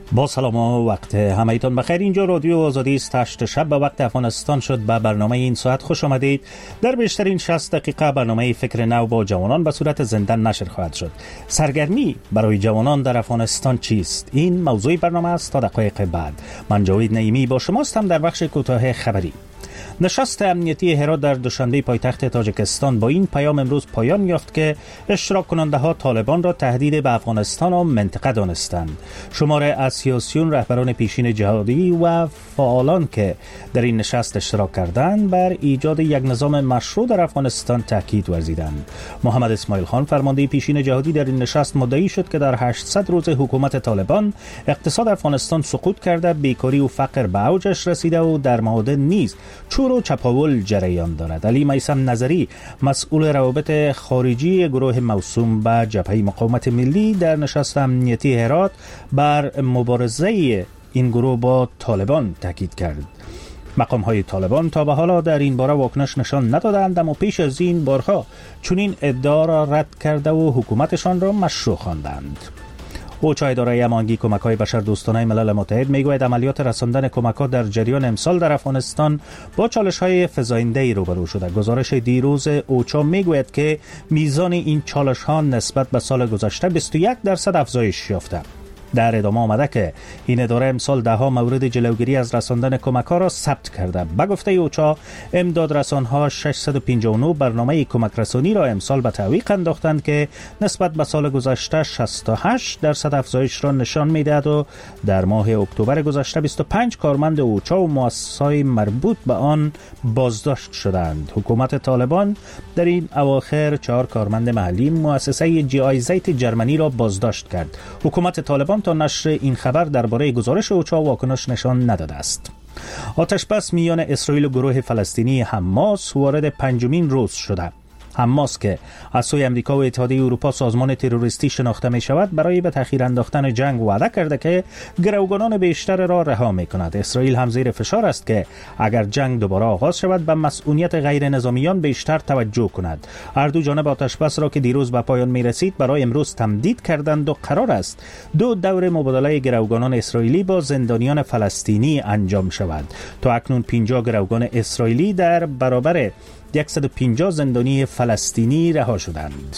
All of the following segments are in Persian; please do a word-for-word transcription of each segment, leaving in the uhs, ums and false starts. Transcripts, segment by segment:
با سلام و وقت همه‌تان بخیر. اینجا رادیو آزادی است. هشت شب به وقت افغانستان شد. به برنامه این ساعت خوش آمدید. در بیشترین شصت دقیقه برنامه فکر نو با جوانان به صورت زنده نشر خواهد شد. سرگرمی برای جوانان در افغانستان چیست؟ این موضوع برنامه است. تا دقایق بعد من جاوید نعیمی با شما هستم در بخش کوتاه خبری. نشست امنیتی هرات در دوشنبه پایتخت تاجیکستان با این پیام امروز پایان یافت که اشتراک کننده ها طالبان را تهدید به افغانستان و منطقه دانستند. شمار از سیاسیون، رهبران پیشین جهادی و فعالان که در این نشست اشتراک کردند بر ایجاد یک نظام مشروع در افغانستان تاکید ورزیدند. محمد اسماعیل خان فرمانده پیشین جهادی در این نشست مدعی شد که در هشتصد روز حکومت طالبان اقتصاد افغانستان سقوط کرده، بیکاری و فقر به اوجش رسیده و در معادن نیز چور و چپاول جریان دارد. علی میثم نظری مسئول روابط خارجی گروه موسوم به جبهه مقاومت ملی در نشست امنیتی هرات بر مبارزه این گروه با طالبان تاکید کرد. مقام های طالبان تا به حالا در این باره واکنش نشان ندادند، اما پیش از این بارها چنین ادعا را رد کرده و حکومتشان را مشروع خواندند. اوچا اداره امانگی کمک‌های بشردوستانه ملل متحد میگوید عملیات رساندن کمک‌ها در جریان امسال در افغانستان با چالش‌های فزاینده‌ای روبرو شده. گزارش دیروز اوچا میگوید که میزان این چالش‌ها نسبت به سال گذشته بیست و یک درصد افزایش یافته. در ادامه آمده که این اداره امسال ده ها مورد جلوگیری از رساندن کمک‌ها را ثبت کرده. به گفته اوچا امداد رسان‌ها ششصد و پنجاه و نه برنامه کمک رسانی را امسال به تعویق انداختند که نسبت به سال گذشته شصت و هشت درصد افزایش را نشان می‌دهد و در ماه اکتبر گذشته بیست و پنج کارمند اوچا و مؤسسات مربوط به آن بازداشت شدند. حکومت طالبان در این اواخر چهار کارمند محلی مؤسسه جی آی زیت جرمنی را بازداشت کرد. حکومت طالبان تا نشر این خبر درباره گزارش اوچا واکنش نشان نداده است. آتش بس میان اسرائیل و گروه فلسطینی حماس وارد پنجمین روز شده. حماس که از سوی امریکا و اتحادیه اروپا سازمان تروریستی شناخته می شود، برای به تأخیر انداختن جنگ وعده کرده که گروگانان بیشتر را رها می کند. اسرائیل هم زیر فشار است که اگر جنگ دوباره آغاز شود به مسئولیت غیر نظامیان بیشتر توجه کند. هر دو جانب آتش بس را که دیروز به پایان می رسید برای امروز تمدید کردند و قرار است دو دور مبادله گروگانان اسرائیلی با زندانیان فلسطینی انجام شود. تا اکنون پنجاه گروگان اسرائیلی در برابر صد و پنجاه زندانی فلسطینی رها شدند.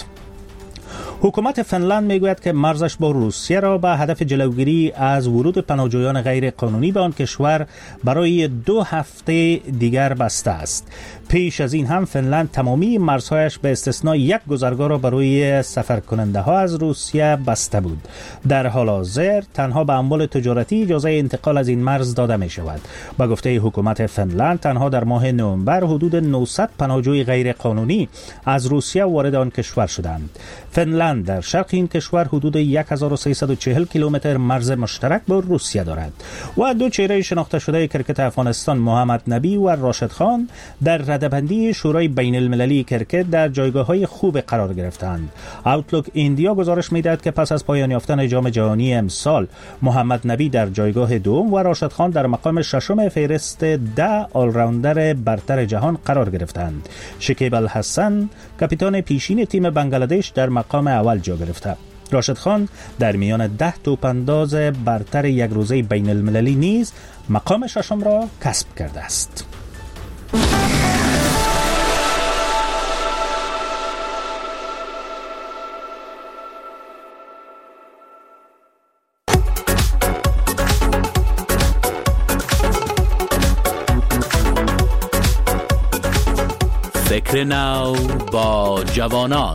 حکومت فنلند میگوید که مرزش با روسیه را به هدف جلوگیری از ورود پناهجویان غیر قانونی به آن کشور برای دو هفته دیگر بسته است. پیش از این هم فنلند تمامی مرزهایش به استثنای یک گذرگاه را برای سفر کننده ها از روسیه بسته بود. در حال حاضر تنها به اموال تجارتی اجازه انتقال از این مرز داده می شود. با گفته حکومت فنلند تنها در ماه نوامبر حدود نهصد پناهجوی غیر قانونی از روسیه وارد آن کشور شدند. فنلند در شرق این کشور حدود هزار و سیصد و چهل کیلومتر مرز مشترک با روسیه دارد. و دو چهره شناخته شده کرکت افغانستان محمد نبی و راشد خان در رده‌بندی شورای بین المللی کرکت در جایگاه‌های خوب قرار گرفتند. اوتلوک ایندیا گزارش می‌دهد که پس از پایان یافتن جام جهانی امسال محمد نبی در جایگاه دوم و راشد خان در مقام ششم فهرست ده آلراوندر برتر جهان قرار گرفتند. شکیب الحسن کاپیتان پیشین تیم بنگلادش در مقام اول جا گرفته. راشد خان در میان ده توپانداز برتر یک روزه بین المللی نیز مقام ششم را کسب کرده است. فکر نو با جوانان.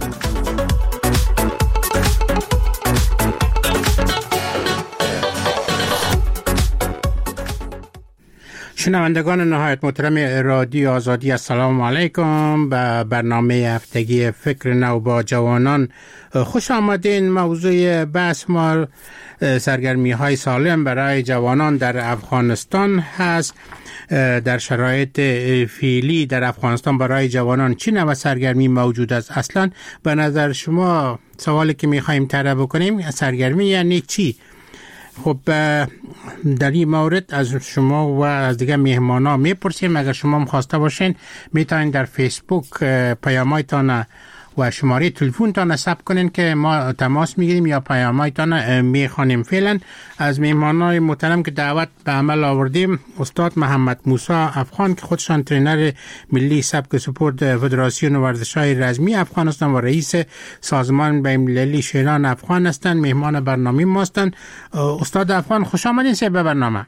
شنوندگان نهایت محترم رادیو آزادی، السلام علیکم. به برنامه هفتگی فکر نو با جوانان خوش آمدین. موضوع بحث ما سرگرمی های سالم برای جوانان در افغانستان هست. در شرایط فعلی در افغانستان برای جوانان چی نوع سرگرمی موجود است؟ اصلا به نظر شما سوالی که میخوایم طرح بکنیم، سرگرمی یعنی چی؟ خب در این مورد از شما و از دیگه مهمانا میپرسیم. اگر شما خواسته باشین میتونین در فیسبوک پیامایتان و شماره تلفنتان ثبت کنین که ما تماس میگیریم یا پیامایتان میخوانیم. فعلا از مهمانای محترم که دعوت به عمل آوردیم استاد محمد موسی افغان که خودشان ترینر ملی سبک سپورت فدراسیون ورزش‌های رزمی افغانستان و رئیس سازمان بین‌المللی شیران افغان هستند، مهمان برنامه ما هستند. استاد افغان خوش آمدین سه به برنامه.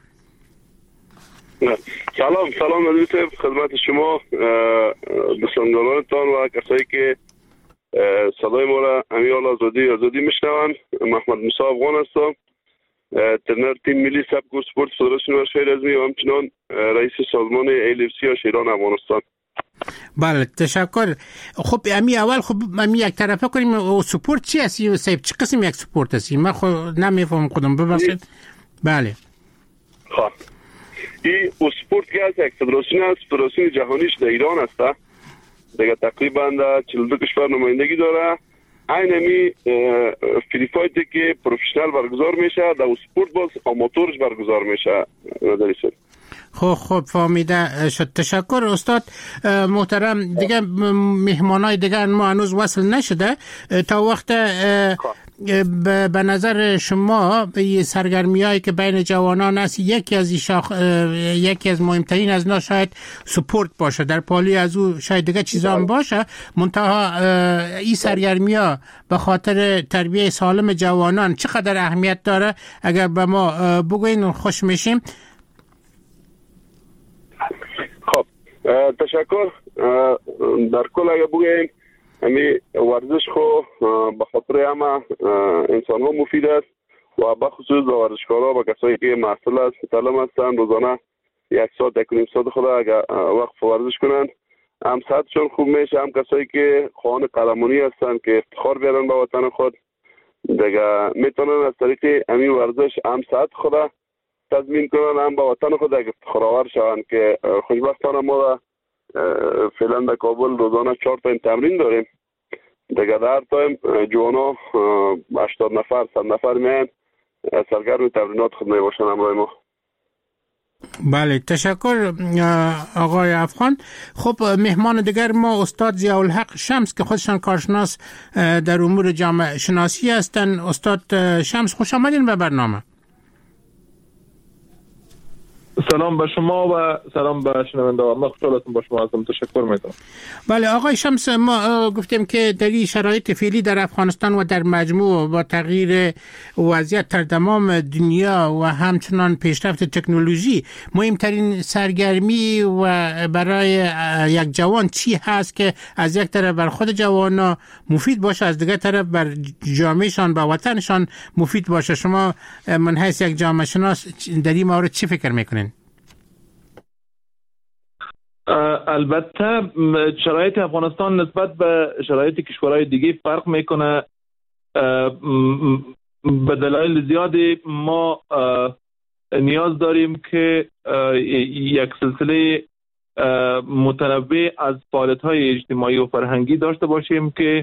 سلام سلام عزیز خدمت شما بسندگانانتان و کسایی که صدای ما را امیال آزادی آزادی میشنوند. محمد موسی افغان هستم، ترینر تیم ملی سبک و سپورت فدراسیون ورزش‌های رزمی و همچنان رئیس سازمان ای اف سی یا شیران افغانستان. بله تشکر. خب امی اول خب امی یک طرفه کنیم سپورت چی هستی سیب چه قسم یک سپورت هستی؟ من خود نمیفهم خودم ببخشید. بله خب این سپورت که از یک فدراسیون است، فدراسیون جهانیش در ایران است دیگه، تقریبا در چهل و دو کشور نمایندگی داره. این همی فری فایتی که پروفشنال برگزار میشه در سپورت باز آماتورش برگزار میشه. نداریسید خب خب فهمیده شد. تشکر استاد محترم. دیگه مهمانای دیگه ما هنوز وصل نشده تا وقت به نظر شما به سرگرمی هایی که بین جوانان است یکی از شاخ... یکی از مهمترین از اینا شاید سپورت باشه، در پالی از او شاید دیگه چیزا هم باشه، منتها این سرگرمی ها به خاطر تربیت سالم جوانان چقدر اهمیت داره اگر به ما بگوین خوش میشیم. خب تشکر. در کل اگر بگویم امی ورزش خو به خاطر همه انسان ها مفید است و به خصوص ورزشکارا و کسایی که محصل است متعلم هستند روزانه یک ساعت یک نیم ساعت خود اگر وقت ورزش کنند هم صحتشون خوب میشه، هم کسایی که خواهان قهرمانی هستند که افتخار بیارن به وطن خود دیگه میتونن از طریق امی ورزش هم صحت خود تضمین کنن، هم به وطن خود افتخارآور شوند که خوشبختانه ما فعلا در کابل روزانه چهار تا تمرین داریم دیگه، در تایم جوانا هشتاد نفر صد نفر میان سرگرم تمرینات خود میباشن همراه ما. بله تشکر آقای افغان. خب مهمان دیگر ما استاد ضیاءالحق شمس که خودشان کارشناس در امور جامعه شناسی هستند. استاد شمس خوش آمدین به برنامه. سلام به شما و سلام به شنوندگان. من خوشحالم با شما هستم. تشکر میکنم. بله آقای شمس، ما گفتیم که در این شرایط فعلی در افغانستان و در مجموع با تغییر وضعیت در تمام دنیا و همچنان پیشرفت تکنولوژی مهمترین سرگرمی و برای یک جوان چی هست که از یک طرف بر خود جوانا مفید باشه، از دیگر طرف بر جامعهشان و وطنشان مفید باشه؟ شما من حیث یک جامعه شناس در این مورد چی فکر میکنین؟ البته شرایط افغانستان نسبت به شرایط کشورهای دیگه فرق میکنه. به دلایل زیادی ما نیاز داریم که یک سلسله متنوع از فعالیت‌های اجتماعی و فرهنگی داشته باشیم که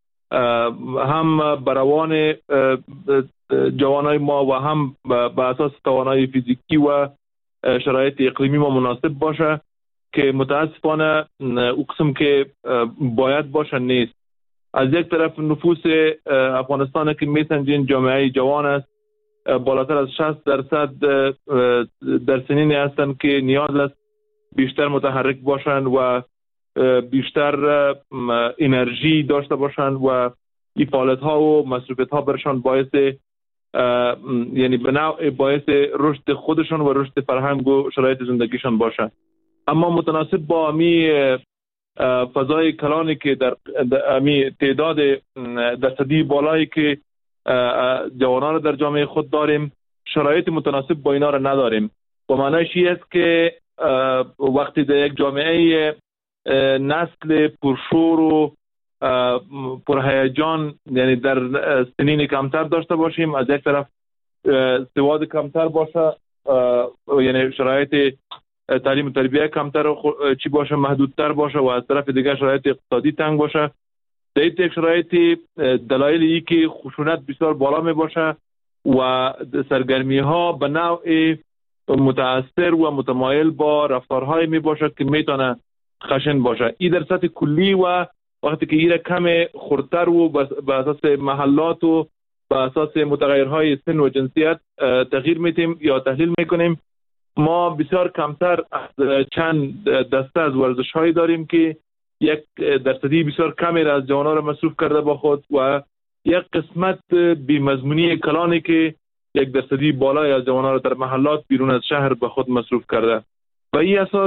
هم بروان جوانای ما و هم به اساس توانایی فیزیکی و شرایط اقلیمی ما مناسب باشه، که متاسفانه او قسم که باید باشه نیست. از یک طرف نفوس افغانستان که میسنجین جامعه جوان است، بالاتر از شصت درصد در سنین هستند که نیاز است بیشتر متحرک باشند و بیشتر انرژی داشته باشند و این فعالیت ها و مصروفیت ها برشان باعث یعنی به نوع باعث رشد خودشان و رشد فرهنگ و شرایط زندگیشان باشه. اما متناسب با امی فضای کلانی که در امی تعداد درصدی بالایی که جوانان در جامعه خود داریم، شرایط متناسب با اینا را نداریم. با معنیش این است که وقتی در یک جامعه نسل پرشور و پرهیجان یعنی در سنین کمتر داشته باشیم، از یک طرف سواد کمتر باشه، یعنی شرایط تعلیم و تربیت کمتر چی باشه، محدودتر باشه، و از طرف دیگر شرایط اقتصادی تنگ باشه، در این یک شرایط دلایل ای که خشونت بسیار بالا می باشه و سرگرمی ها به نوع متاثر و متمایل با رفتارهای می باشه که میتونه خشن باشه. این در سطح کلی و وقتی که ایره کم خردتر و به اساس محلات و به اساس متغیرهای سن و جنسیت تغییر میتیم یا تحلیل میکنیم. ما بسیار کمتر از چند دسته از ورزش هایی داریم که یک درصدی بسیار کمی را از جوانان را مصروف کرده با خود و یک قسمت بی‌مضمونی کلانی که یک درصدی بالای از جوانان را در محلات بیرون از شهر به خود مصروف کرده. و این اساس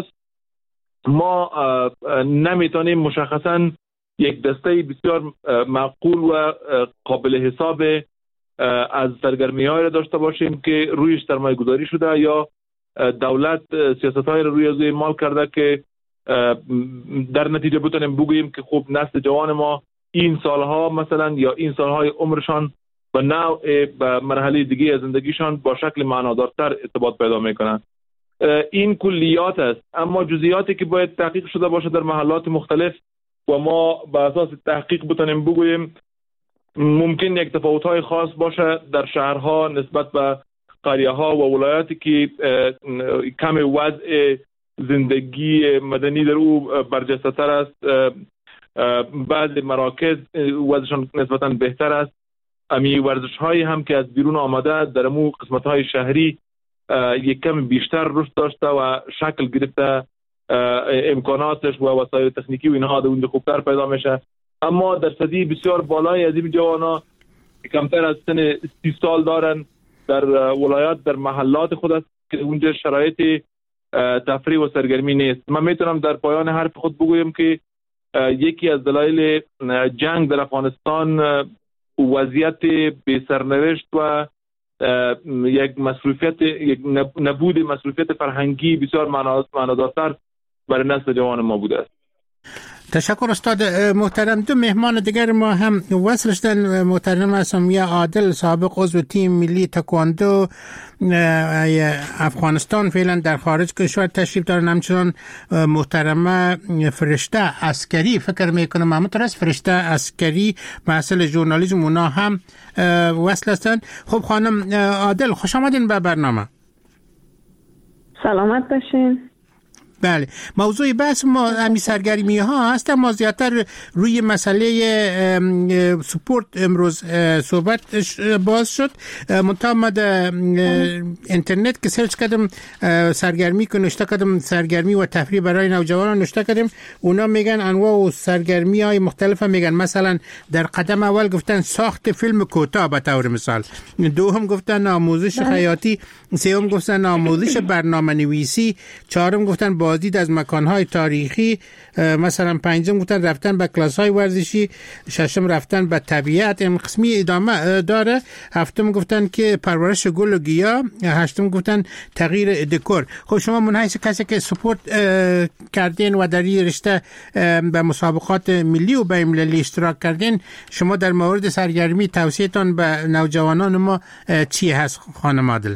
ما نمیتونیم مشخصا یک دسته بسیار معقول و قابل حساب از سرگرمی‌های را داشته باشیم که رویش سرمایه گذاری شده یا دولت سیاست‌های را روی ازوی مال کرده که در نتیجه بتونیم بگوییم که خب نسل جوان ما این سالها مثلا یا این سالهای عمرشان به نوع به مرحله دیگه از زندگیشان با شکل معنادارتر ارتباط پیدا میکنن. این کلیات است، اما جزئیاتی که باید تحقیق شده باشه در محلات مختلف و ما به اساس تحقیق بتونیم بگوییم ممکن یک تفاوت‌های خاص باشه در شهرها نسبت به قریه‌ها و ولایاتی که کم وضع زندگی مدنی در او برجسته‌تر است. بعضی مراکز وضعشان نسبتاً بهتر است. امی ورزش‌هایی هم که از بیرون آمده در مو قسمت‌های شهری یک کم بیشتر رشد داشته و شکل گرفته، امکاناتش و وسایل تکنیکی و اینها در اون خوبتر پیدا میشه. اما درصدی بسیار بالای از این جوانا کمتر از سن سی سال دارن در ولایات در محلات خود است که اونجا شرایط تفریح و سرگرمی نیست. من میتونم در پایان حرف خود بگویم که یکی از دلایل جنگ در افغانستان وضعیت بی سرنوشت و یک مسئولیت یک نبود مسئولیت فرهنگی بسیار معنادارتر برای نسل جوان ما بوده است. تشکر استاد محترم. دو مهمان دیگر ما هم وصل شدن. محترم سمیه عادل سابق عضو تیم ملی تکواندو افغانستان فعلا در خارج کشور تشریف دارن، همچنان محترمه فرشته عسکری فکر میکنم همونطور است، فرشته عسکری محصل ژورنالیسم اونا هم وصل هستن. خب خانم عادل خوش آمدین به برنامه. سلامت باشین. بله، موضوع بحث ما همین سرگرمی ها هست. ما زیادتر روی مسئله سپورت امروز صحبت باز شد. منتها ما در اینترنت که سرچ کردم سرگرمی که نشته کردم سرگرمی و تفریح برای نوجوانان نشته کردم، اونا میگن انواع و سرگرمی های مختلف میگن. مثلا در قدم اول گفتن ساخت فیلم کوتاه به طور مثال، دوم گفتن آموزش خیاطی، سوم گفتن آموزش برنامه نویسی، چهارم گفتن بازدید از مکانهای تاریخی، مثلا پنجم گفتن رفتن به کلاس‌های ورزشی، ششم رفتن به طبیعت، این قسمی ادامه داره، هفتم گفتن که پرورش گل و گیاه، هشتم گفتن تغییر دکور. خب شما منحیث کسی که سپورت کردین و در این رشته به مسابقات ملی و بین‌المللی اشتراک کردین، شما در مورد سرگرمی توصیه‌تان به نوجوانان ما چی هست خانم عادل؟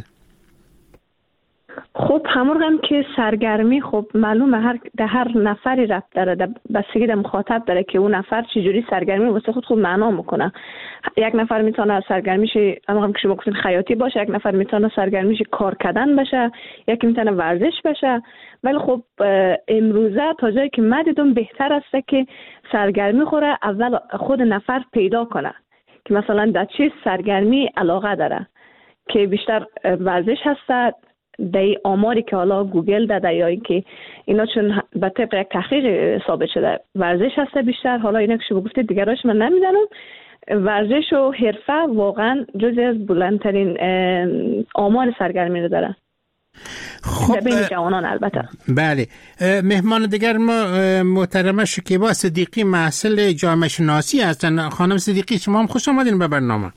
خب همون که سرگرمی خب معلومه هر ده هر نفری رفت داره، بستگی در مخاطب داره که اون نفر چجوری سرگرمی واسه خود خود معنا میکنه. یک نفر میتونه سرگرمیش همون که شما گفتین خیاطی باشه، یک نفر میتونه سرگرمیش کار کردن باشه، یکی میتونه ورزش باشه. ولی خب امروزه تا جایی که من دیدم بهتر است که سرگرمی خوره اول خود نفر پیدا کنه که مثلا در چه سرگرمی علاقه داره، که بیشتر ورزش هست. در آماری که حالا گوگل داده یا اینکه اینا چون به طبق یک تحقیق ثابت شده ورزش هست بیشتر، حالا اینا که شما گفتید دیگراش من نمیدونم، ورزش و حرفه واقعا جزئی از بلندترین آمار سرگرمی رو داره. خب بین جوانان البته. بله، مهمان دیگر ما محترمه شکیبا صدیقی محصل جامعه شناسی هستن. خانم صدیقی شما هم خوش آمدین به برنامه.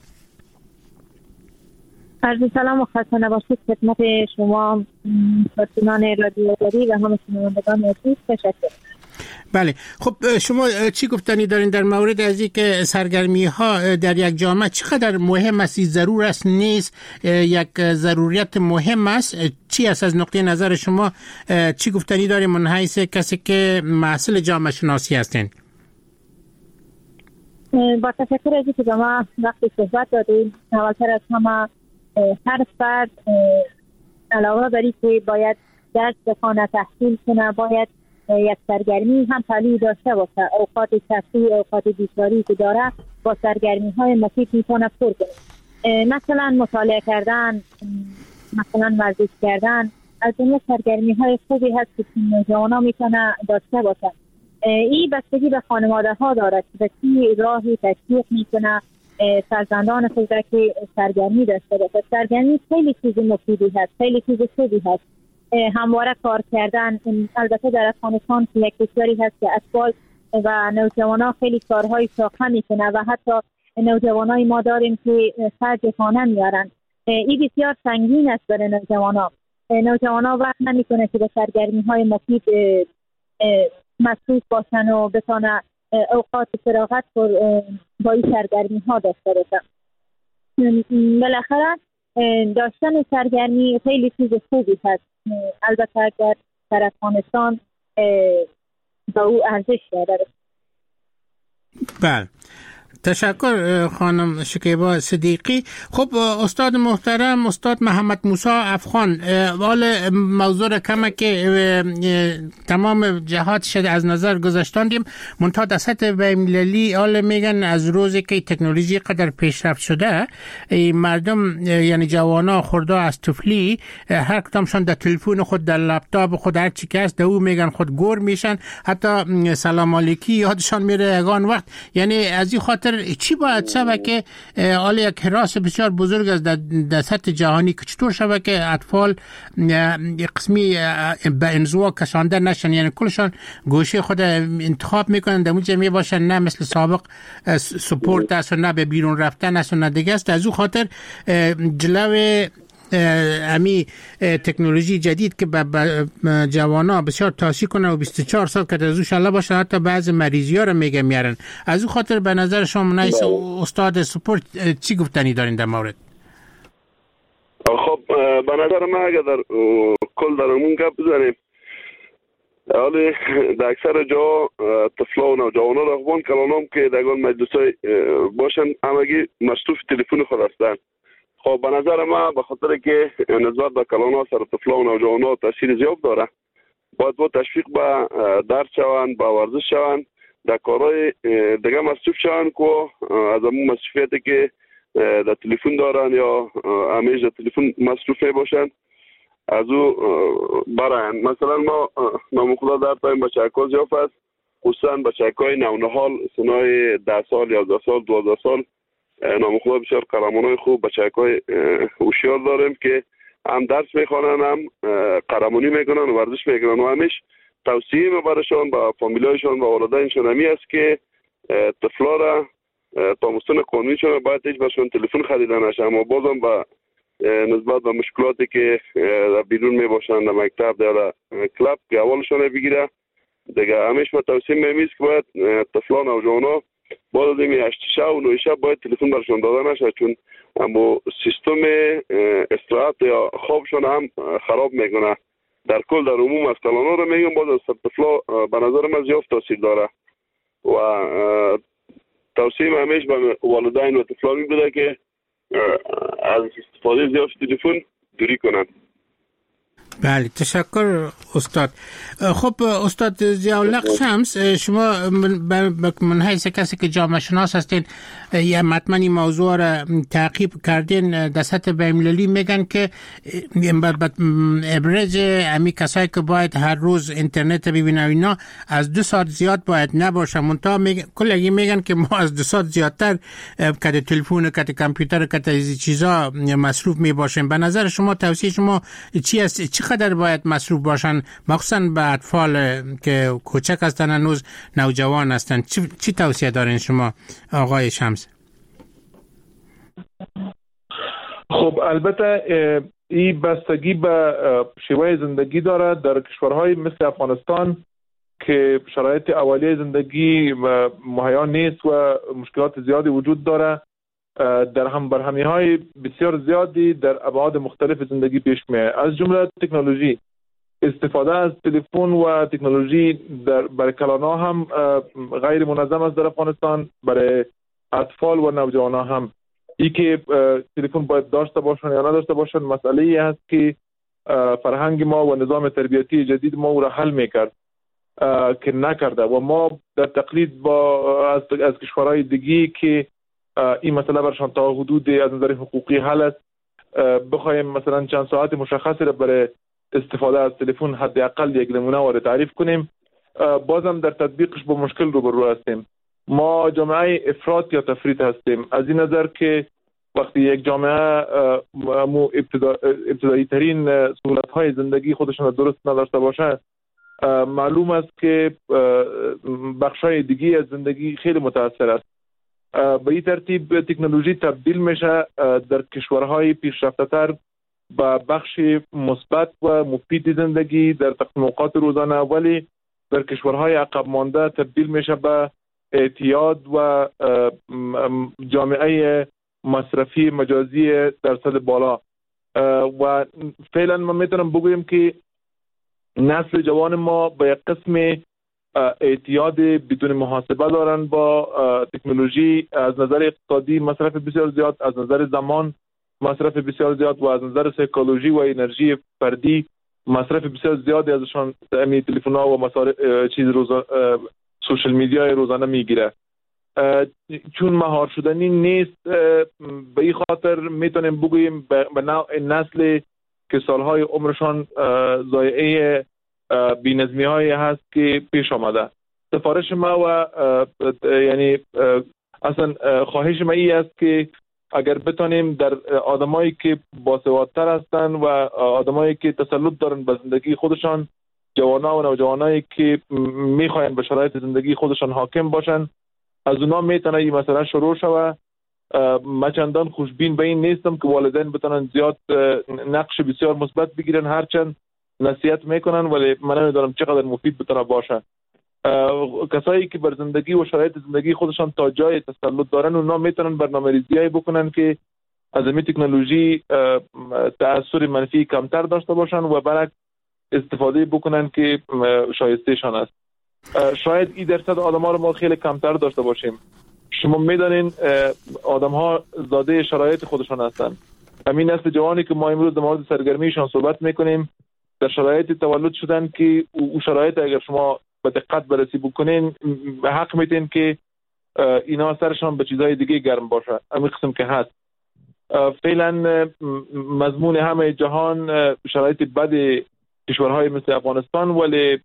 عرض سلام و خسته نباشید خدمت شما کارشناسان رادیو داری و همه شنوندگان عزیز. تشکر. بله، خب شما چی گفتنی دارین در مورد از اینکه سرگرمی ها در یک جامعه چقدر مهم است؟ ضرور است نیست یک ضروریت مهم است؟ چی است از نقطه نظر شما؟ چی گفتنی دارین من حیث کسی که محصل جامعه شناسی هستین؟ با تشکر از اینکه به ما وقتی صحبت دادین. اولتر از همه هر فرد علاوه بر اینکه باید درس بخونه تحصیل کنه، باید یک سرگرمی هم طالعی داشته باشه، اوقات تفریح، اوقات بیکاری که داره با سرگرمی های مفید میتونه پر کنه. مثلا مطالعه کردن، مثلا ورزش کردن از این سرگرمی های خوبی هست که نوجوانا میتونه داشته باشه. این بستگی به خانواده ها دارد که چی راهی تشویق میکنه فرزندان خود را که سرگرمی داشته باشه. سرگرمی خیلی چیز مفیدی هست، خیلی چیز خوبی هست. همواره کار کردن، البته در افغانستان که یک کشوری هست که اطفال و نوجوانا خیلی کارهای شاقه میکنه و حتی نوجوانای ما داریم که خرج خانه میارن. این بسیار سنگین است برای نوجوانا. نوجوانا وقت نمیکنه که به سرگرمی های مفید مصروف باشن و بتانه اوقات فراغت با این سرگرمی ها داشته باشه. بالاخره داشتن سرگرمی خیلی چیز خوبی هست. البته اگر در افغانستان با او ارزش داره. بله، تشکر خانم شکیبا صدیقی. خب استاد محترم، استاد محمد موسی افغان، حال موضوع کمه که تمام جهات شده از نظر گذاشتاندیم، منتها در سطح بین‌المللی حال میگن از روزی که تکنولوژی قدر پیشرفت شده مردم یعنی جوانا خورده از طفلی هر کدامشان در تلفن خود، در لپتاپ خود، هر چی که است در او میگن خود گور میشن، حتی سلام علیکی یادشان میره یگان وقت. یعنی از این خاطر چی باید شود که حالا یک حراس بسیار بزرگ است در, در سطح جهانی که چطور شود که اطفال قسمی به انزوا کشانده نشن، یعنی کلشان گوشه خود انتخاب میکنن در اونجا می باشن، نه مثل سابق سپورت است و نه به بیرون رفتن است و نه دیگه است. از اون خاطر جلوه امی تکنولوژی جدید که به جوانا بسیار تاثیر کنه و بیست و چهار سال که از اوش الله باشه، حتی بعض مریضی ها رو میگه میارن. از اون خاطر به نظر شما نیست استاد سپورت چی گفتنی دارین در مورد؟ خب به نظر من اگر در کل در امون گپ بزنیم، حالی در اکثر جا طفلا و نوجوانا را اخوان کلانام که در اون مجلس باشن همگی مصروف تلفن خود هستند. خب به نظر ما به خاطر که نسبت به کلانا سر طفلا و نوجوانا تاثیر زیاد داره، باید با تشویق به درس شوند، به ورزش شوند، در کارهای دیگه مصروف شوند که از همون مصروفیتی که در تلفن دارن یا همیشه در تلفن مصروف باشند از او برن. مثلا ما نام خدا در تایم بچه‌ها زیاد است، خصوصا بچه‌های نونهال سنای ده سال، یازده سال، دوازده سال، نام خدا بسیار قهرمانای خوب بچه‌های هوشیار داریم که هم درس میخوانن، هم قهرمانی میکنن و ورزش میکنن و همیش توصیه برایشان با فامیلایشان و والدینشان همی است که طفلا را تا مستند قانونیشان باید هیچ برشان تلفن خریدن نشه، اما بازم با نسبت به مشکلاتی که در بیرون میباشن در مکتب در کلاب که اولشان بگیره دیگه، همیش ما توصیه میمیست که باید طفلا نوجوانا بعد از این هشت شب و نه شب باید تلفن برشان داده نشه، چون اما سیستم استراحت یا خوابشان هم خراب میکنه. در کل در عموم از کلانا رو میگم باز از طفلا به نظر من زیاد تاثیر داره و توصیه همیشه به والدین و طفلا می بوده که از استفاده زیاد تلفن دوری کنند. بله، تشکر استاد. خب استاد ضیاءالحق شمس، شما من حیث کسی که جامعه شناس هستین یا مطمئنی موضوع را تعقیب کردین، در سطح بین‌المللی میگن که ابرز امی کسایی که باید هر روز اینترنت ببینن اینا از دو ساعت زیاد باید نباشه، منتها کلی میگن که ما از دو ساعت زیادتر کد تلفن، کد کامپیوتر، کد از چیزا مصروف میباشیم. به نظر شما توصیه شما چی است؟ چقدر باید مصروف باشن، مخصوصا به اطفال که کوچک هستن هنوز نوجوان هستن؟ چی, چی توصیه دارین شما آقای شمس؟ خب البته این بستگی به شیوه زندگی داره. در کشورهای مثل افغانستان که شرایط اولیه زندگی مهیا نیست و مشکلات زیادی وجود داره، در هم برهمی های بسیار زیادی در ابعاد مختلف زندگی پیش میاد، از جمله تکنولوژی. استفاده از تلفن و تکنولوژی در برای کلانا هم غیر منظم است در افغانستان، برای اطفال و نوجوانا هم. ای که تلفن باید داشته باشن یا نداشته باشن مسئله ای است که فرهنگ ما و نظام تربیتی جدید ما او را حل میکرد. که نکرده و ما در تقلید با از, از کشورهای دیگه که این مسئله برشان تا حدود از نظر حقوقی حل است بخوایم مثلا چند ساعت مشخصی را برای استفاده از تلفن حداقل یک نمونه وارد تعریف کنیم، بازم در تطبیقش با مشکل روبرو هستیم. ما جامعه افراط یا تفریط هستیم، از این نظر که وقتی یک جامعه مو ابتدا، ابتدایی ترین سهولت های زندگی خودشون درست نداشته باشه، معلوم است که بخشای دیگی از زندگی خیلی متاثر است. به این ترتیب تکنولوژی تبدیل میشه در کشورهای پیشرفته تر به بخش مثبت و مفید زندگی در تقسیمات روزانه، ولی در کشورهای عقب مانده تبدیل میشه به اعتیاد و جامعه مصرفی مجازی درصد بالا. و فعلا ما میتونم بگویم که نسل جوان ما به یک قسم اعتیاد بدون محاسبه دارن با تکنولوژی، از نظر اقتصادی مصرف بسیار زیاد، از نظر زمان مصرف بسیار زیاد و از نظر سایکولوژی و انرژی فردی مصرف بسیار زیادی ازشان امی تلفن ها و مصارف چیز روزانه سوشل میدیا روزانه میگیره. چون مهار شدنی نیست، به این خاطر میتونیم بگوییم به نوع نسل که سالهای عمرشان ضایعه بی‌نظمی هایی هست که پیش آمده. سفارش ما و یعنی اصلا خواهش ما ای است که اگر بتانیم در آدمایی که باسوادتر هستن و آدمایی که تسلط دارن به زندگی خودشان، جوانا و نوجوانایی که میخواین به شرایط زندگی خودشان حاکم باشن، از اونا میتونه این مسئله شروع شوه. من چندان خوشبین به این نیستم که والدین بتونن زیاد نقش بسیار مثبت بگیرن، هرچند نصیحت میکنن، ولی من نمیدونم چقدر مفید بتونه باشه. کسایی که بر زندگی و شرایط زندگی خودشان تا جای تسلط دارن، اونا میتونن برنامه‌ریزیایی بکنن که از این تکنولوژی تأثیر منفی کمتر داشته باشن و برعکس استفاده بکنن که شایستهشان است. شاید این درصد آدم‌ها رو ما خیلی کمتر داشته باشیم. شما میدانین آدم‌ها زاده شرایط خودشان هستن. همین نسل جوانی که ما امروز در مورد سرگرمیشان صحبت میکنیم در شرایط تولد شدن که او شرایط اگر شما به دقت بررسی بکنین حق میتین که اینا سرشان به چیزهای دیگه گرم باشه. همین قسم که هست. فعلا مضمون همه جهان شرایط بد کشورهای مثل افغانستان، ولی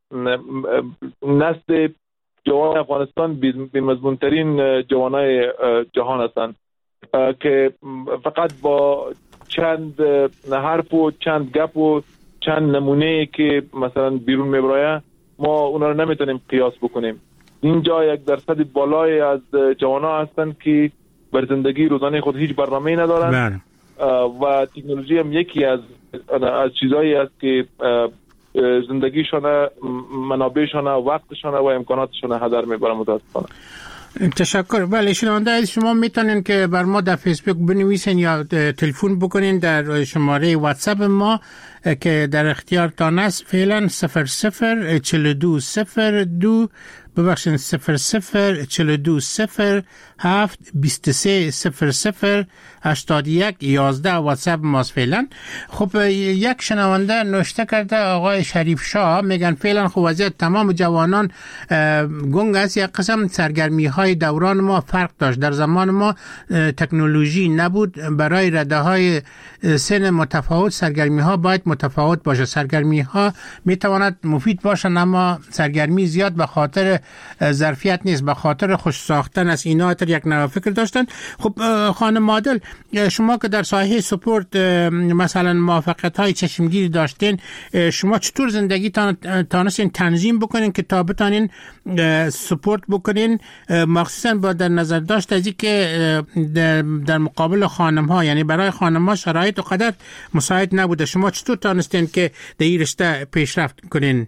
نسل جوان افغانستان بی‌مضمون ترین جوانای جهان هستند که فقط با چند حرف و چند گپ و چند نمونه که مثلا بیرون میبرایه ما اونا رو نمیتونیم قیاس بکنیم. اینجا یک درصد بالای از جوانا هستند که بر زندگی روزانه خود هیچ برنامه‌ای ندارن و تکنولوژی هم یکی از از چیزایی است که زندگیشان، منابعشان، وقتشان و امکاناتشان هدر میبره. متاسفانه. تشکر. بله، شنونده از شما میتونین که بر ما در فیسبوک بنویسین یا تلفن بکنین در شماره واتساپ ما که در اختیارتان است. فعلا صفر صفر چهل و دو صفر دو ببخشید صفر صفر چهل و دو صفر هفت بیست و سه صفر صفر هشتاد و یک یازده واتساپ ماست فعلا. خب یک شنونده نوشته کرده، آقای شریف شاه میگن فعلا خب وضعیت تمام جوانان گنگ است. یک قسم سرگرمی های دوران ما فرق داشت. در زمان ما تکنولوژی نبود. برای رده های سن متفاوت سرگرمی ها باید متفاوت باشه. سرگرمی ها میتواند مفید باشن اما سرگرمی زیاد به خاطر ظرفیت نیست، به خاطر خوش ساختن از اینا تر یک نوع فکر داشتن. خب خانم عادل، شما که در ساحه سپورت مثلا موفقیت های چشمگیری داشتین، شما چطور زندگی تانستین تنظیم بکنین که تا بتانین سپورت بکنین، مخصوصا با در نظر داشت از اینکه در مقابل خانم ها، یعنی برای خانم ها شرایط و قدر مساعد نبوده، شما چطور تانستین که در این رشته پیشرفت کنین؟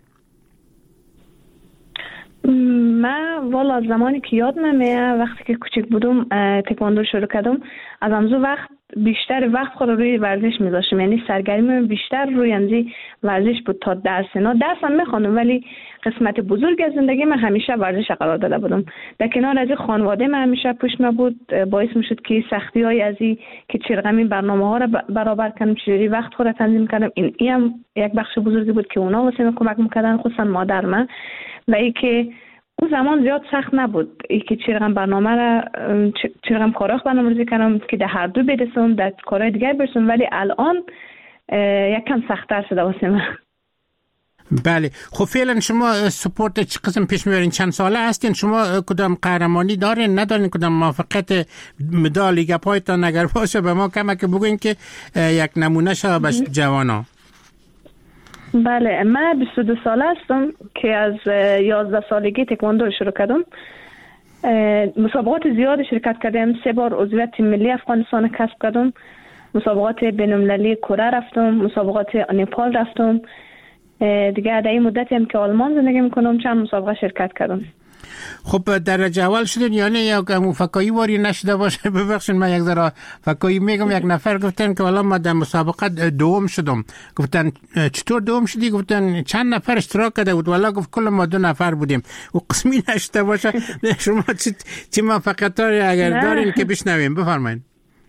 من والا زمانی که یاد نمیه، وقتی که کوچک بودم تکواندو شروع کردم، از همزو وقت بیشتر وقت خود روی ورزش میذاشتم، یعنی سرگرمی بیشتر روی اندی ورزش بود تا درس. نه درس هم میخوانم ولی قسمت بزرگ از زندگی من همیشه ورزش قرار داده بودم. در کنار از این خانواده من همیشه پشت من بود، باعث میشد که سختی های از این که چرغمی برنامه ها را برابر کنم، چجوری وقت خود را تنظیم کنم. این ای هم یک بخش بزرگی بود که اونا واسه من کمک میکردن، خصوصا مادر من. و ای که اون زمان زیاد سخت نبود ای که چرغم برنامه را چرغم کاراخ برنامه‌ریزی کنم که در هر دو برسم، در کارهای دیگر برسم، ولی الان یک کم سخت‌تر شده واسه من. بله. خب فعلا شما سپورت چه قسم پیش میبرین؟ چند ساله هستین؟ شما کدام قهرمانی دارین؟ ندارین؟ کدام موفقیت مدال گپایتان اگر باشه به ما کمک بگوین که یک نمونه شه به جوانا. بله، من بیست و دو ساله هستم که از یازده سالگی تکواندو شروع کردم. مسابقات زیاد شرکت کردم، سه بار عضویت تیم ملی افغانستان کسب کردم، مسابقات بین‌المللی کره رفتم، مسابقات نپال رفتم. دیگه در این مدتی هم که آلمان زندگی میکنم چند مسابقه شرکت کردم. خب درجه اول شدین یعنی یک فکایی واری نشده باشه؟ ببخشید من یک ذره فکایی میگم. یک نفر گفتن که والا ما در مسابقه دوم شدم. گفتن چطور دوم شدی؟ گفتن چند نفر اشتراک کرده بود؟ والا گفت کل ما دو نفر بودیم. و قسمی نشده باشه. شما چی چی موفقیت‌هایی اگر دارین که بشنویم بفرمایید.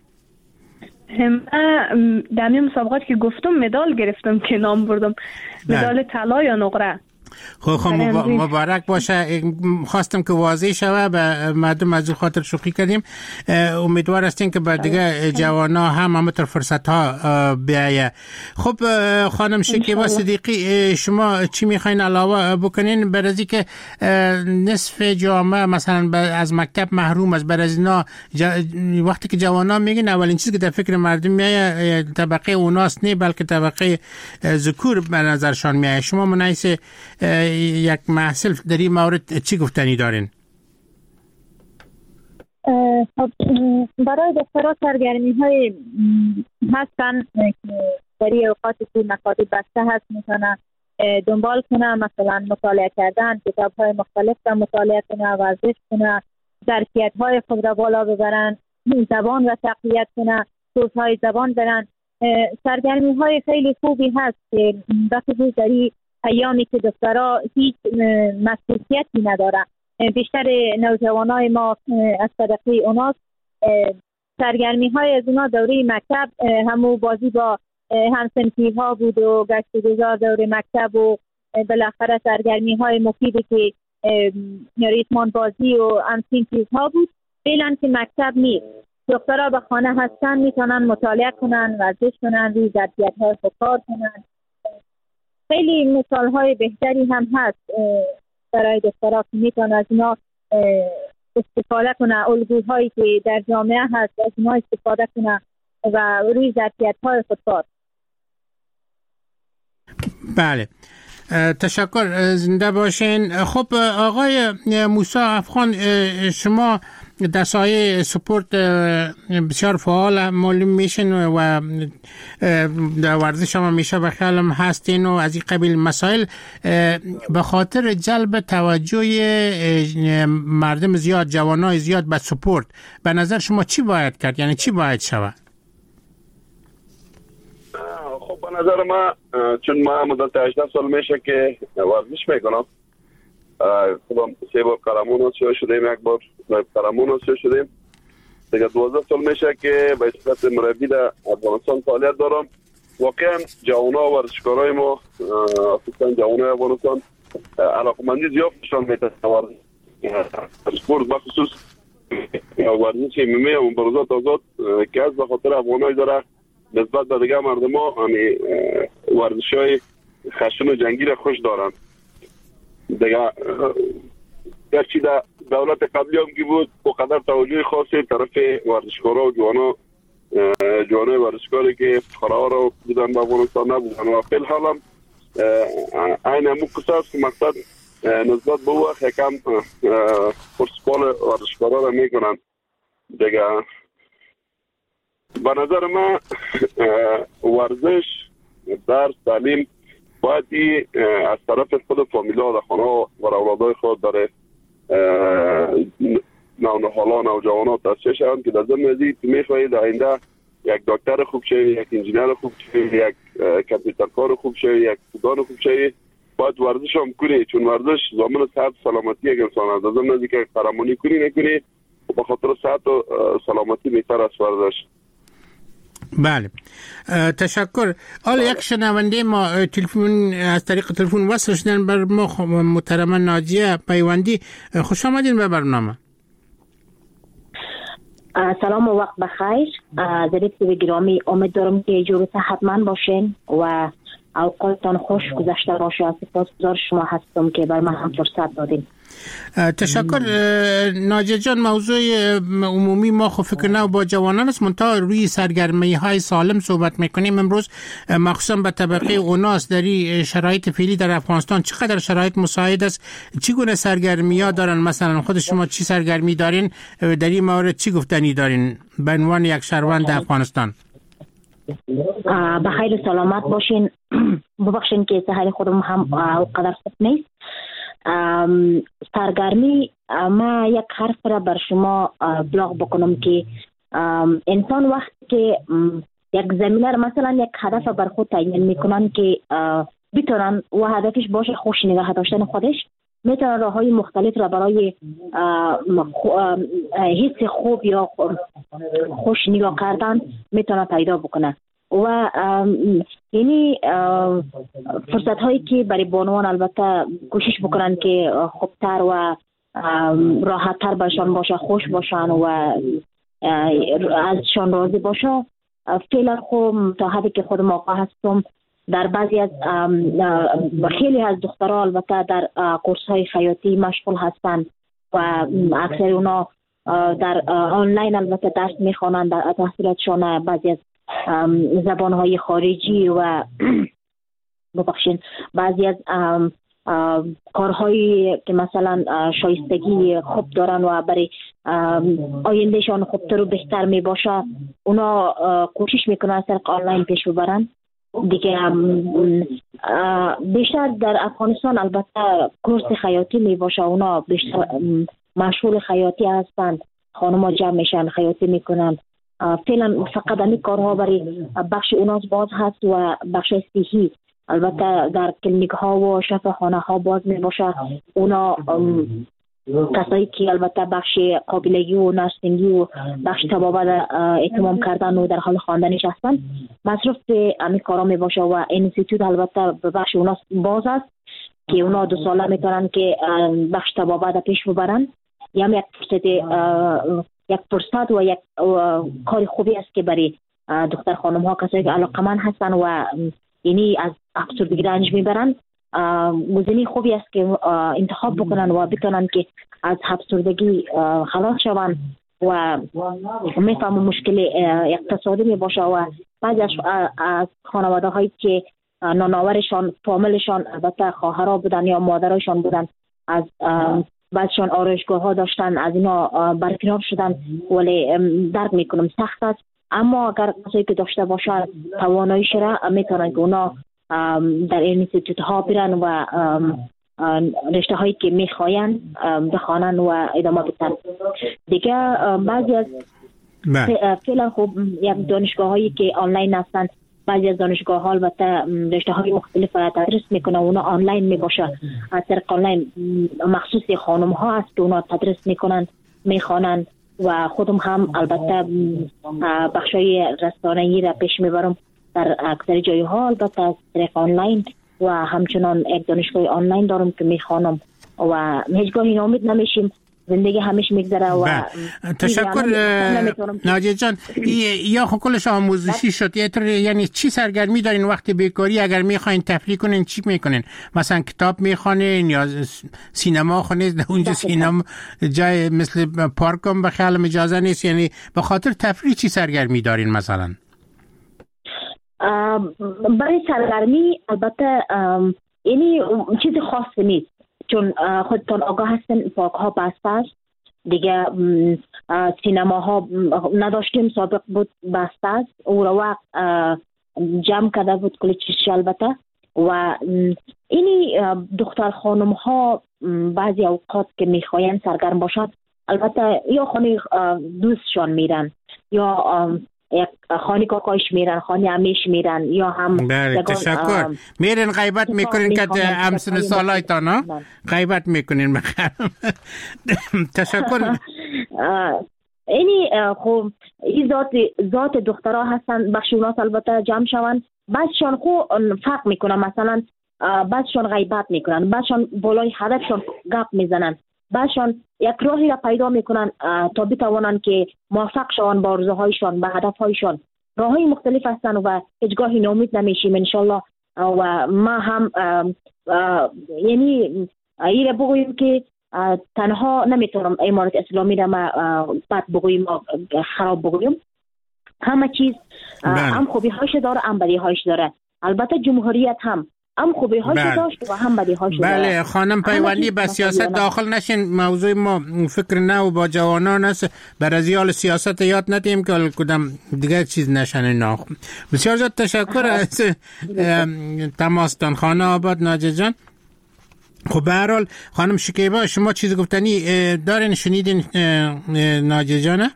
من در این مسابقات که گفتم مدال گرفتم که نام بردم، مدال طلا یا نقره. خب خب مبارک باشه. خواستم که واضح شوه به مردم از خاطر شوخی کردیم. امیدوار هستیم که بعد دیگه جوانا هم همونطور فرصت ها بیایه. خب خانم شکیبا صدیقی، شما چی میخواین علاوه بکنین؟ برازی که نصف جامعه مثلا از مکتب محروم است، برازی نا وقتی که جوانا میگن اولین چیزی که در فکر مردم میایه طبقه اوناست نه بلکه طبقه ذکور به نظرشان میایه. شما منایس یک محصول در این مورد چی گفتنی دارین؟ خب برای دخترها سرگرمی های هستن که در این اوقاتی که مکاتب بسته هست میتونن دنبال کنه، مثلا مطالعه کردن، کتاب های مختلف را مطالعه کنه، ورزش کنه، ظرفیت های خود را بالا ببرن، زبان را تقویت کنه، کورس های زبان برن. سرگرمی های خیلی خوبی هست که وقتی در این ایامی که دخترها هیچ مسئولیتی نداره، بیشتر نوجوانای ما از طرفی اوناست، سرگرمی های از اونا دوره مکتب همو بازی با همسنفی ها بود و گشت گذار دوره مکتب و بالاخره سرگرمی های مفیدی که ریتمان بازی و همسین چیز ها بود. فعلا که مکتب نیست، دخترها به خانه هستن، میتونن مطالعه کنن، ورزش کنن، روی ظرفیت های خود کار کنن. خیلی مثال های بهتری هم هست برای دخترها که میتونن از اینا استفاده کنه، الگوهایی که در جامعه هست از اینا استفاده کنه و روی ظرفیت های خود کار. بله، تشکر، زنده باشین. خب آقای موسی افغان، شما در سایه سپورت بسیار فعال معلوم میشین و در ورزش هم میشه به خیالم هستین و از این قبیل مسائل. به خاطر جلب توجه مردم زیاد، جوانای زیاد به سپورت، به نظر شما چی باید کرد؟ یعنی چی باید شود؟ خب به نظر ما، چون ما مدت هجده سال میشه که ورزش میکنم، خودم سه بار قهرمان آسیا شدیم، یک بار قهرمان آسیا شدیم، دیگه دوازده سال میشه که به صورت مربی در افغانستان فعالیت دارم. واقعا جوانان و ورزشکارای ما، خصوصا جوانای افغانستان، علاقمندی زیاد نشان میدن سپورت، بخصوص ورزش عمومی و مبارزات آزاد که از به خاطر افغانای داره نسبت به دیگه مردم ها همی ورزش‌های خشن و جنگی را خوش دارن. دیگه گرچه در دولت قبلی هم که بود با قدر توجه خاصی طرف ورزشکارا و جوانا جوانای ورزشکاری که خرها را بودن به افغانستان نبودن و فیل حال هم این همون قصه است که مقصد نسبت به وقت یکم پرسپال ورزشکارا را میکنن. دیگه به نظر من ورزش، درس، تعلیم باید از طرف خود فامیلا و خانه و اولادای خود داره نونهالان و جوانات تاسیس شوند که در ضمن ازی میخواهید آینده یک دکتر خوب شوی، یک انجینر خوب شوی، یک کامپیوترکار خوب شوی، یک سودان خوب شوی، باید ورزش هم کنی، چون ورزش ضامن صحت سلامتی یک انسان است. از اون نزدیک فرامونی کنی نکنی به خاطر صحت و سلامتی بهتر است ورزش. بله تشکر. حالا یک شنونده ما تلفن از طریق تلفن وصل شدن بر ما محترمه ناجیه پیوندی. خوش آمدین به برنامه. سلام و وقت بخیر. ضریب گرامی، امید دارم که جور صحتمند باشین و اوقاتتان خوش گذشته باشه. سپاسگزار شما هستم که بر من هم فرصت دادین. تشکر ناجیه جان. موضوع عمومی ما خب فکر نو با جوانان است، منتها روی سرگرمی های سالم صحبت میکنیم امروز، مخصوصا به طبقه اوناس. در شرایط فعلی در افغانستان چقدر شرایط مساعد است؟ چگونه سرگرمی ها دارن؟ مثلا خود شما چی سرگرمی دارین؟ در این مورد چی گفتنی دارین به عنوان یک شهروند افغانستان؟ بخیر و سلامت باشین. ببخشین که سحر خودم هم قدر خوب نیست. سرگرمی، ما یک حرف را بر شما بلاغ بکنم که انسان وقتی که یک زمینه را مثلا یک هدف بر خود تعیین میکنن که بتونن و هدفش باشه خوش نگاه داشتن خودش، میتونن راههای مختلف را برای حس خوب یا خوش نگاه کردن میتونن پیدا بکنن و یعنی فرصت هایی که برای بانوان البته کوشش بکنن که خوبتر و راحت تر برشان باشه، خوش باشن و ازشان راضی باشه. فعلا خب تا حدی که خودم آقا هستم در بعضی از خیلی از دخترها البته در کورس های خیاطی مشغول هستند و اکثر اونا در آنلاین البته درس میخوانند در تحصیلاتشان بعضی از زبانهای خارجی و ببخشید بعضی از کارهایی که مثلا شایستگی خوب دارن و برای آیندهشان خوبتر و بهتر می باشه اونا کوشش میکنن از طریق آنلاین پیش ببرن دیگه. بیشتر در افغانستان البته کورس خیاطی می باشه، اونا بیشتر مشغول خیاطی هستند، خانم‌ها جمع میشن خیاطی میکنن. فعلا فقط این کارها برای بخش اوناس باز هست و بخش صحی البته در کلینیک ها و شفاخانه ها باز می باشه. اونا کسایی که البته بخش قابلگی و نرسینگی و بخش طبابت اتمام کردن و در حال خواندنش هستن مصرف به همین کارا می باشه و انستیتوت البته به بخش اوناس باز است که اونا دو ساله میتونن که بخش طبابت پیش ببرن. یا یک فرصت یک فرصت و یک کار خوبی است که برای دختر خانم ها کسایی که علاقمند هستن و یعنی از افسردگی رنج میبرن گزینه خوبی است که انتخاب بکنن و بتونن که از افسردگی خلاص شوند و میفهمم مشکل اقتصادی می باشه و بعضی از خانواده هایی که نانآورشان فامیلشان البته خواهرها بودن یا مادرشان بودن از بعضشان آرایشگاه ها داشتن از اینا برکنار شدن ولی درک میکنم سخت است، اما اگر کسایی که داشته باشن تواناییش را میتونن که اونا در اینستیتوت ها برن و رشته هایی که میخواین بخوانن و ادامه بدن دیگه. بعضی از فعلا خب یک دانشگاه هایی که آنلاین هستن، بعضی از دانشگاه ها البته رشته های مختلف را تدریس میکنه، اونا آنلاین میباشه از طریق آنلاین مخصوص خانم ها هست که اونا تدریس میکنن میخوانن و خودم هم البته بخشای رسانه‌ای را پیش میبرم در اکثر جای ها البته از طریق آنلاین و همچنان یک دانشگاه آنلاین دارم که میخوانم و هیچگاهی ناامید نمیشیم، زندگی همیش میگذره. و تشکر ناجیه جان. یا خب کلش آموزشی شد، یعنی چی سرگرمی دارین وقتی بیکاری؟ اگر میخواین تفریح کنین چی میکنین؟ مثلا کتاب میخوانین یا سینما خونید؟ اونجا سینما جای مثل پارک هم به خیالم اجازه نیست، یعنی به خاطر تفریح چی سرگرمی دارین مثلا؟ برای سرگرمی البته یعنی چیز خاصی نیست، چون خودتان آگاه هستن پارک ها بسته است دیگه، سینما ها نداشتیم سابق بود بسته است، او را وقت جمع کرده بود کلی چیزش البته. و اینی دختر خانم ها بعضی اوقات که میخواین سرگرم باشد البته یا خانه دوستشان میرن یا یک خانه کاکایش میرن، خانه امیش میرن، یا هم بله تشکر. میرین غیبت میکنین که همسن سالایتان ها غیبت میکنین بخیر. تشکر. اینی خب این ذات ذات دخترها هستن، بخشونات البته جمع شون، بعضشان خو فرق میکنن، مثلا بعضشان غیبت میکنن، بعضشان بالای هدفشان گپ میزنن، بعضشان یک راهی را پیدا میکنن تا بتوانند که موفق شوند با آرزوهایشان، به هدفهایشان. راههای مختلف هستن و هیچگاهی ناامید نمیشیم انشالله. و ما هم یعنی این را بگوییم که تنها نمیتونم امارت اسلامی را ما بد بگوییم، خراب بگوییم. همه چیز هم خوبی هاش داره هم بدی هاش داره. البته جمهوریت هم هم خوبی هاش داشت و هم بدی هاش داره. بله خانم پیوندی به سیاست داخل نشین. موضوع ما فکر نو با جوانان است. بر ازیال سیاست یاد ندیم که کدام دیگه چیز نشنه ناخ. بسیار زیاد تشکر از تماستان. خانه آباد ناجی جان. خب به هر حال خانم شکیبا شما چیز گفتنی دارین؟ شنیدین ناجی جانه؟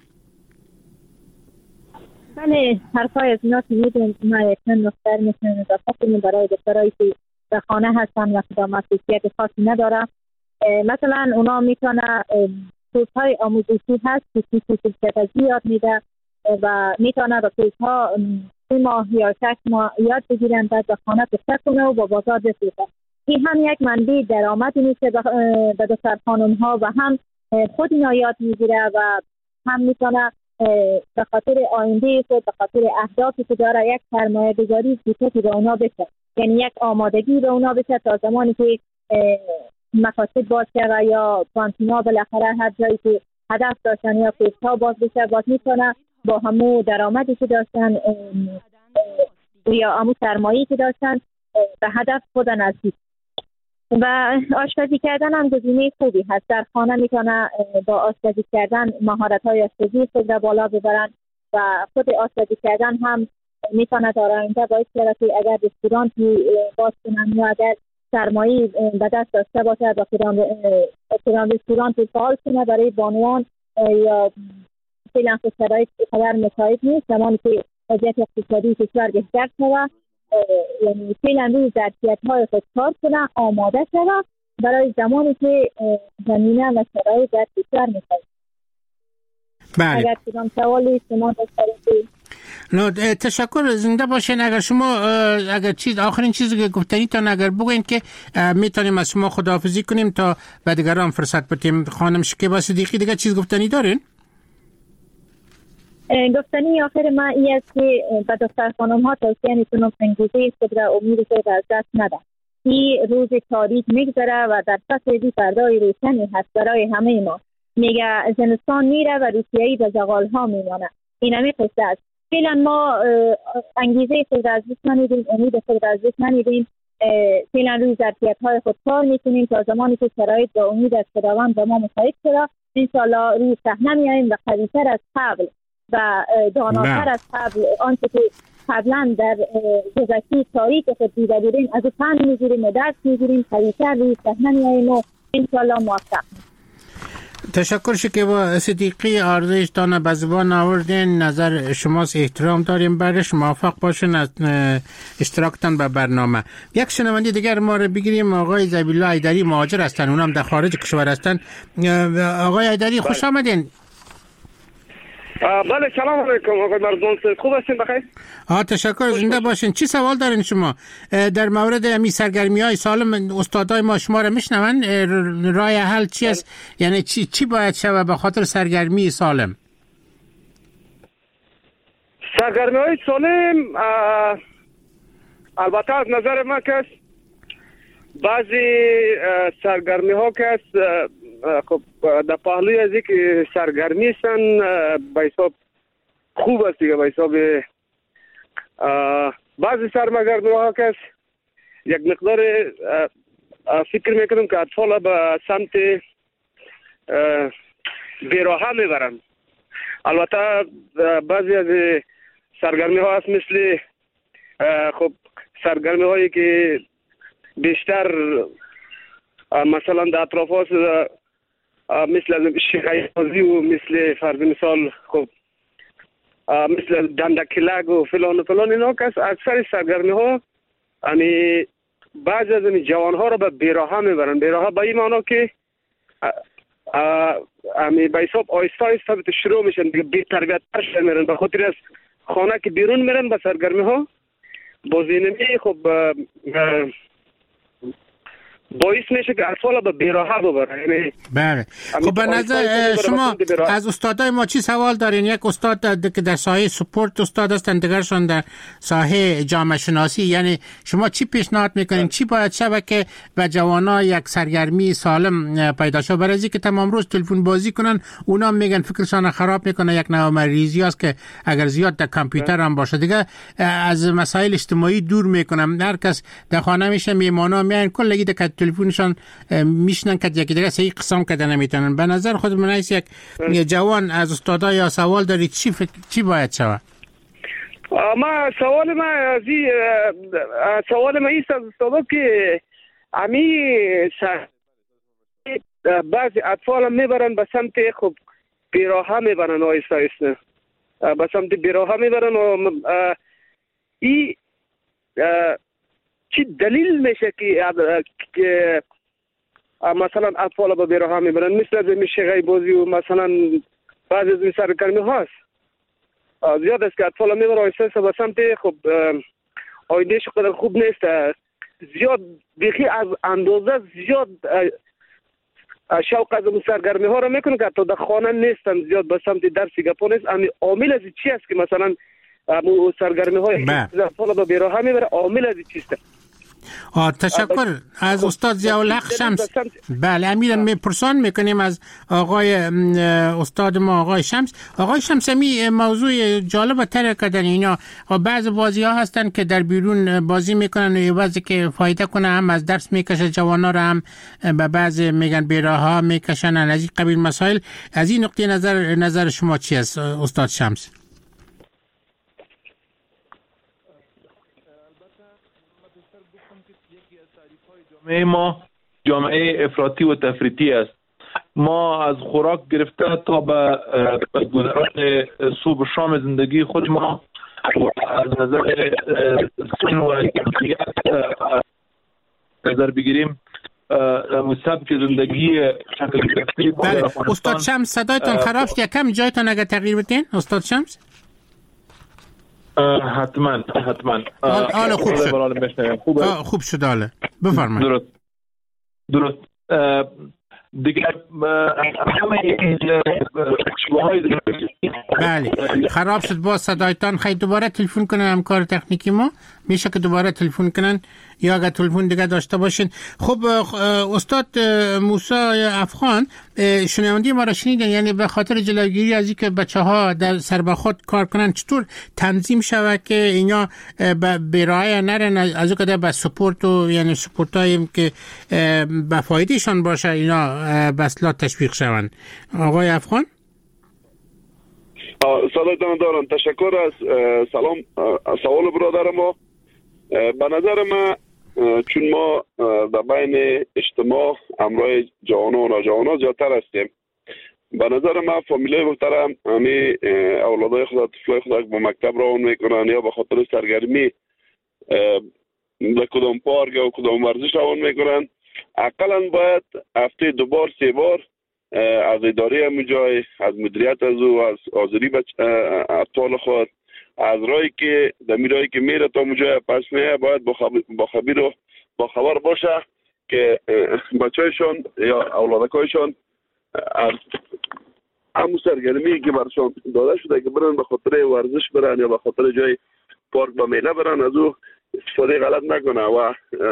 بله حرفای از اینا شنیدیم. ما یکن نختر میکنیم اضافه برای دکترهایی که در خانه هستن و خدا مسئولیت خاصی نداره. مثلا اونا میتونه کورس‌های آموزشی هست که سیاست یاد میده و میتونه با کورس‌ها سه ماه یا شش ماه یاد بگیرن، بعد به خانه تفکر کنه و با بازار بفروشه. این هم یک منبع درآمدی میشه به دختر خانم‌ها و هم خود اینا یاد میگیره و هم میتونه به خاطر آینده خود، به خاطر اهدافی که داره، یک سرمایه گذاری کوچکی به اونا بشه، یعنی یک آمادگی به اونا بشه تا زمانی که مقاصد باشه و یا کانتینا بالاخره هر جایی که هدف داشتن یا کورس‌ها باز بشه، باز میتونه با همون درآمدی که داشتن یا همون سرمایه‌ای که داشتن به هدف خود نزدیک. و آشپزی کردن هم گزینه خوبی هست. در خانه میتونه با آشپزی کردن مهارت‌های آشپزی خود را بالا ببرن و خود آشپزی کردن هم میتونه در آینده باعث بشه که اگر رستورانتی باز کنن یا اگر سرمایه به دست داشته باشه با فلان رستورانتی فعال کنه برای بانوان یا فعلا شرایط قدر مساعد نیست، زمانی که وضعیت اقتصادی کشور بهتر شود، یعنی فعلا روی ظرفیت‌های خود کار کنه، آماده شود برای زمانی که زمینه و شرایط در کشور می‌خواد. بله. اگر کدام سوالی شما داشتید. نه تشکر، زنده باشین. اگر شما اگر چیز آخرین چیزی که گفتنی تا اگر بگوین که میتونیم از شما خداحافظی کنیم تا به دیگران فرصت بدیم. خانم شکیبا صدیقی دیگه چیز گفتنی دارین؟ گفتنی آخر ما این است که به دختر خانم ها توصیه میکنم انگیزه خود را امید خود از دست نده. این روز تاریک میگذره و در پس این فردای روشنی هست برای همه ما. میگه زمستان میره و روسیایی به زغال ها میمانه. این همی قصه است. فعلا ما انگیزه خود را از دست نمیدیم، امید خود را از دست نمیدیم. فعلا روی ظرفیت های خود کار میکنیم تا زمانی که شرایط با امید از خداوند به ما مساعد شده انشاءالله روی صحنه میاییم و قوی‌تر از قبل و داناتر از قبل آنچه که قبلا در گذشته تاریخ خود دیده بودیم از او پند میگیریم و درس میگیریم، قوی‌تر روی صحنه میاییم و انشاءالله موفق. تشکر شکیبا صدیقی، آرزویتان به زبان آوردین، نظر شماست، احترام داریم برش، موفق باشین از اشتراکتان به برنامه. یک شنونده دیگر ما رو بگیریم. آقای زبیلا ایدری مهاجر هستن، اونم در خارج کشور هستن. آقای ایدری خوش آمدین. بله سلام علیکم آقای مرزون، خوب هستین؟ بخیر. آه تشکر، زنده باشین. چی سوال دارین شما در مورد می سرگرمی های سالم؟ استادای ما شما رو میشنون، راه حل چی است؟ یعنی چی چی باید شود به خاطر سرگرمی سالم؟ سرگرمی های سالم البته از نظر من که بعضی سرگرمی ها که خب در پهلوی از که سرگرمی هستن به حساب خوب است دیگه. به حساب بعضی سرگرمی ها که یک مقدار فکر میکنم که اطفال به سمت بیراهه میبرن. البته بعضی از سرگرمی ها هست مثل خب سرگرمی هایی که بیشتر مثلا در اطراف هاست مثل شیخی بازی و مثل فرض مثال خب مثل دندکلگ و فلان و فلان اینا که اکثر سرگرمی ها یعنی بعضی از این جوان ها رو به بیراها میبرن. بیراها به این معنا که امی به حساب آیسته آیسته شروع میشن دیگه بی تربیت تر میرن، به خاطر از خانه که بیرون میرن به سرگرمی ها بازی نمی خب باعث میشه که اطفال به بیراها ببرن. یعنی بله. خب به نظر شما از استادای ما چی سوال دارین؟ یک استاد که در ساحه سپورت استاد هستن، دیگرشون در ساحه جامعه شناسی، یعنی شما چی پیشنهاد میکنین؟ چی باید شود که به جوانا یک سرگرمی سالم پیدا شه؟ برای اینکه تمام روز تلفن بازی کنن اونا میگن فکرشان خراب میکنه، یک نوع مریضی است که اگر زیاد در کامپیوتر هم باشه دیگه از مسائل اجتماعی دور میکنن. هر کس در خانه میشه، میمانا میان کلگی در تلفنشان میشنن که یکی دیگه صحیح قسم کردن نمیتونن. به نظر خود من یک جوان از استادا یا سوال دارید چی فکر چی باید شود؟ ما سوال ما از سوال ما است از استادا که امی بعضی اطفال میبرن به سمت خب بیراها میبرن آیسته آیسته به سمت بیراها میبرن و ای چی دلیل میشه که مثلا اطفال به بیراها میبرن؟ مثل از این شیغای بازی و مثلا بعضی از این سرگرمی هاست زیاد است که اطفال میبرن آیسته به سمت خب آیدهش قدر خوب نیست، زیاد بیخی از اندازه زیاد شوق از اون سرگرمی ها رو میکنه که تا در خانه نیستن، زیاد به سمت درسی گپا نیست. امی عامل از چی است که مثلا امو سرگرمی های اطفال به بیراها میبره؟ عامل از چی است؟ آه تشکر از استاد ضیاءالحق شمس. بله امیرم میپرسان میکنیم از آقای استاد ما آقای شمس. آقای شمس می موضوع جالب تر کردن اینا. بعض بازی ها هستن که در بیرون بازی میکنن و بعضی که فایده کنه هم از درس میکشه جوانا رو هم به بعض میگن بیراها میکشن از این قبیل مسائل. از این نقطه نظر نظر شما چی است استاد شمس؟ جامعه ما جامعه افراطی و تفریطی است. ما از خوراک گرفته تا به گذران صبح و شام زندگی خود ما از نظر سن و کیفیت نظر بگیریم سبک زندگی شکل گرفته. بله استاد شمس صدایتان خراب شد، یکم جایتان اگر تغییر بدین استاد شمس. حتما حتما حالا خوب شد. خوب خوب شد حالا بفرمایید. درست درست دیگه همه بله خراب شد با صدایتان. خیلی دوباره تلفن کنن همکار تکنیکی ما، میشه که دوباره تلفن کنن یا اگر تلفن دیگه داشته باشین. خب استاد موسی افغان شنوندی ما را شنیدن، یعنی به خاطر جلوگیری از اینکه بچه‌ها در سر به خود کار کنن چطور تنظیم شود که اینا به بیراهه نرن، از اون که به سپورت و یعنی سپورتایی که به فایدهشان باشه اینا به اصلاح تشویق شوند. آقای افغان سلام دارم. تشکر از سلام سوال برادر ما. به نظر ما چون ما در بین اجتماع امرای جوانان و نوجوانان زیادتر هستیم، به نظر ما فامیلای محترم همی اولادای خود طفلای خود به مکتب روان میکنن یا به خاطر سرگرمی به کدام پارک یا کدام ورزش روان میکنن، اقلا باید هفته دو بار سه بار از اداره همون جای، از مدیریت از او، از حاضری اطفال خود، از رایی که دمی رایی که میره تا اونجا پس میه باید با خبیر و با خبر باشه که بچه‌شان یا اولادکایشان از همون سرگرمی که برشان داده شده که برن به خاطر ورزش برن یا به خاطر جای پارک با میله برن از او استفاده غلط نکنه. و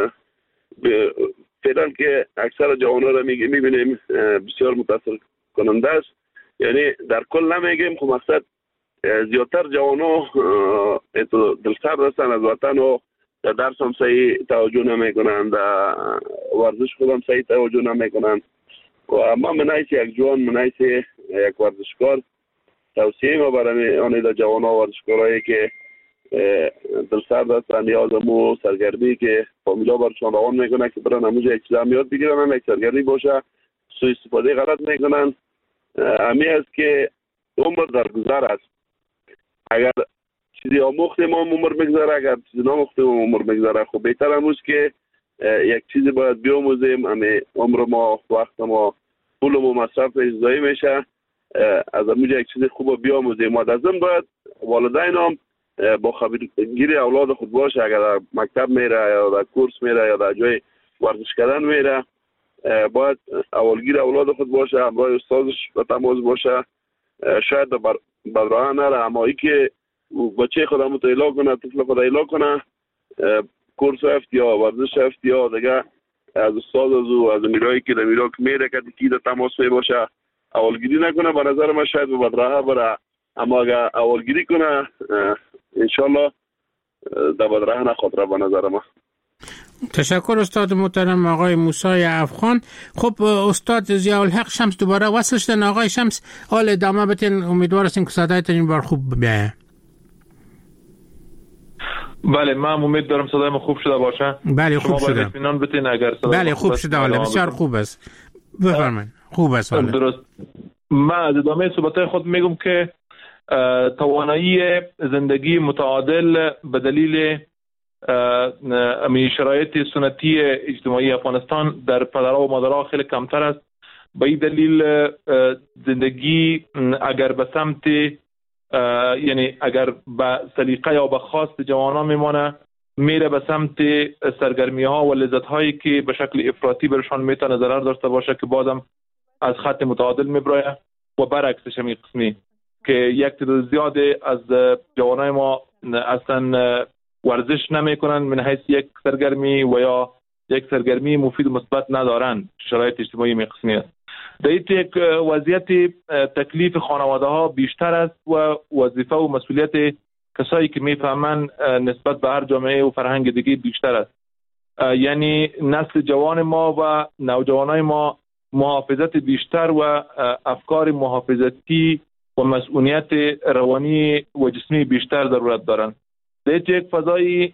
فعلا که اکثر جوانان را میبینیم بسیار متاثر کننده است. یعنی در کل نمیگیم خب مقصد زیادتر جوانان دلسرد هستن از وطن و در درس هم صحیح توجه نمیکنن، در ورزش خود هم صحیح توجه نمیکنن. و اما من حیث یک جوان، من حیث یک ورزشکار توصیه ما برای آن در جوانان و ورزشکارایی که دلسرد هستن یا زمو سرگرمی که فامیلا برشان روان میکنن که برن همونجا یک چیز هم یاد بگیرن، هم یک سرگرمی باشه، سوء استفاده غلط میکنن. همی است که عمر در گذر است. اگر چیزی آموختیم ما عمر بگذاره، اگر چیزی ناموختیم عمر بگذاره. خب بهتر امروز که یک چیزی باید بیاموزیم، همه عمر ما، وقت ما، پول ما مصرف ضایع میشه، از همونجا یک چیز خوب بیاموزیم. ما از این باید والدین هم با خبرگیری اولاد خود باشه. اگر در مکتب میره یا در کورس میره یا در جای ورزش کردن میره، باید اولگیر اولاد خود باشه، همراه استادش به تماس باشه. شاید بر راه نره، اما ای که بچه خود هم ایلا کنه، طفل خود ایلا کنه، کورس افت یا ورزش افت یا دیگه از استاد از او از میرایی که در میرا که میره که دیگه در تماس می باشه، اولگیری نکنه. به نظر من شاید به بدراه بره، اما اگر اولگیری کنه انشالله در بدراه نخاطره به نظر من. تشکر استاد محترم آقای موسی افغان. خب استاد ضیاء الحق شمس دوباره وصل شدن. آقای شمس حال ادامه بتین، امیدوار هستیم که صدایتون این بار خوب بیایه. بله من امید دارم صدایم خوب شده باشه. بله خوب شده. شما اطمینان بتین اگر صدا بله خوب شده، حالا بسیار خوب است. بفرمایید. خوب است حالا. درست. من از ادامه صحبت خود میگم که توانایی زندگی متعادل به دلیل امی شرایط سنتی اجتماعی افغانستان در پدرها و مادرها خیلی کمتر است. به این دلیل زندگی اگر به سمت یعنی اگر به سلیقه یا به خواست جوانان میمانه، میره به سمت سرگرمی ها و لذت هایی که به شکل افراطی برشان میتونه ضرر داشته باشه که بازم از خط متعادل میبره، و برعکسش هم قسمی که یک تعداد زیاد از جوانای ما اصلا ورزش نمیکنن من حیث یک سرگرمی و یا یک سرگرمی مفید و مثبت ندارن. شرایط اجتماعی می قسمی است. در این یک وضعیت تکلیف خانواده ها بیشتر است و وظیفه و مسئولیت کسایی که میفهمن نسبت به هر جامعه و فرهنگ دیگه بیشتر است. یعنی نسل جوان ما و نوجوانای ما محافظت بیشتر و افکار محافظتی و مسئولیت روانی و جسمی بیشتر ضرورت دارند. در یک فضای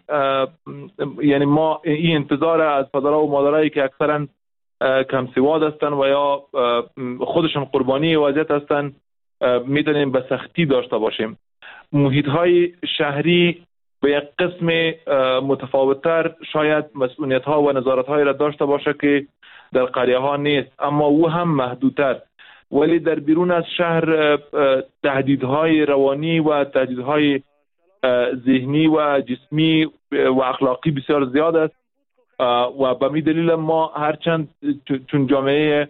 یعنی ما این انتظار از پدرها و مادرایی که اکثرا کم سواد هستند و یا خودشون قربانی وضعیت هستند میتونیم به سختی داشته باشیم. محیط های شهری به یک قسم متفاوتتر شاید مسئولیت ها و نظارت های را داشته باشه که در قریه ها نیست، اما او هم محدودتر. ولی در بیرون از شهر تهدیدهای روانی و تهدیدهای ذهنی و جسمی و اخلاقی بسیار زیاد است و به می دلیل ما هرچند چون جامعه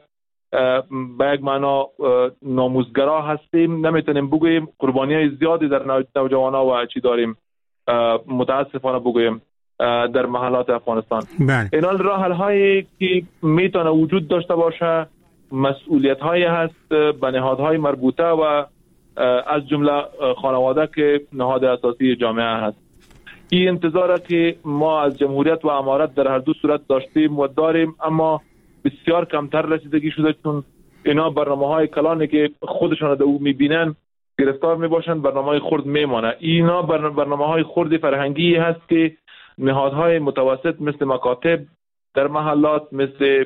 به یک معنا ناموزگرا هستیم نمیتونیم بگوییم قربانی های زیادی در نوجوانا و چی داریم، متاسفانه بگوییم در محلات افغانستان. اینال راه حل هایی که میتونه وجود داشته باشه مسئولیت هایی هست به نهادهای مربوطه و از جمله خانواده که نهاد اساسی جامعه هست. این انتظاره که ما از جمهوریت و امارت در هر دو صورت داشتیم و داریم، اما بسیار کمتر رسیدگی شده، چون اینا برنامه های کلانی که خودشان در او میبینن گرفتار میباشند، برنامه های خرد میمانه. اینا برنامه های خرد فرهنگی هست که نهادهای متوسط مثل مکاتب در محلات، مثل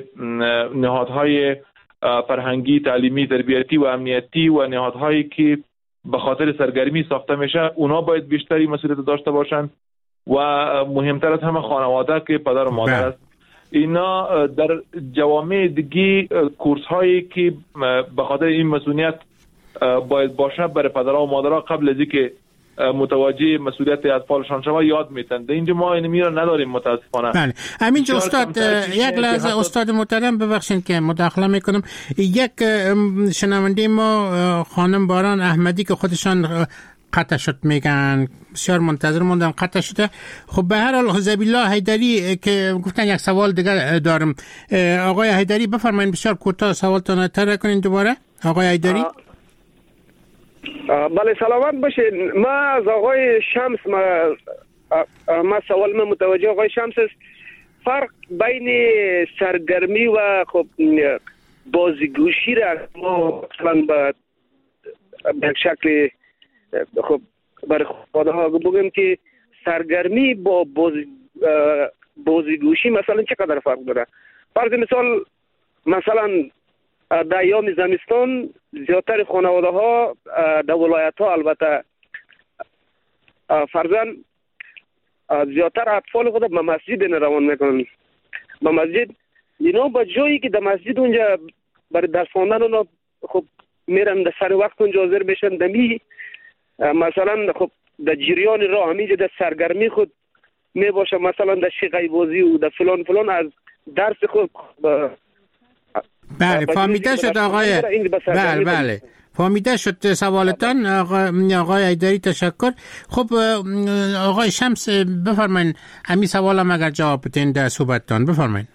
نهادهای فرهنگی، تعلیمی، تربیتی و امنیتی و نهادهایی که به خاطر سرگرمی ساخته میشه، اونا باید بیشتری مسئولیت داشته باشند و مهمتر از همه خانواده که پدر و مادر است. اینا در جوامع دیگه کورس هایی که به خاطر این مسئولیت باید باشه برای پدرها و مادرها قبل از اینکه متوجه مسئولیت اطفالشان شما یاد میتن. در اینجا ما این میرا نداریم متاسفانه. بله همینجا استاد یک لحظه استاد محترم ببخشید که مداخله میکنم. یک شنونده ما خانم باران احمدی که خودشان قطع شد میگن، بسیار منتظر موندم قطع شده. خب به هر حال زبیلا حیدری که گفتن یک سوال دیگر دارم. آقای حیدری بفرمایید، بسیار کوتاه سوالتون طرح کنین دوباره. آقای حیدری. بله سلامت باشین. ما از آقای شمس ما, ما سوال من متوجه آقای شمس است. فرق بین سرگرمی و خب بازیگوشی را ما مثلا به شکل خب برای خودها بگیم که سرگرمی با بازی بازیگوشی مثلا چقدر فرق داره؟ فرض مثال مثلا در ایام زمستان زیادتر خانواده ها در ولایت ها البته فرزن زیادتر اطفال خود به مسجد روان میکنن. به مسجد اینا با جایی که در مسجد اونجا برای درس خواندن اونا خب میرن در سر وقت اونجا حاضر میشن. دمی مثلا خب در جریان راه همینجا در سرگرمی خود می باشه، مثلا در شیقای بازی و در فلان فلان از درس خود با بله فهمیده شد آقای بله بله فهمیده شد سوالتان آقای آقای ایدری. تشکر. خب آقای شمس بفرمایین همین سوالم اگر جواب بدین در صحبتتان بفرمایین.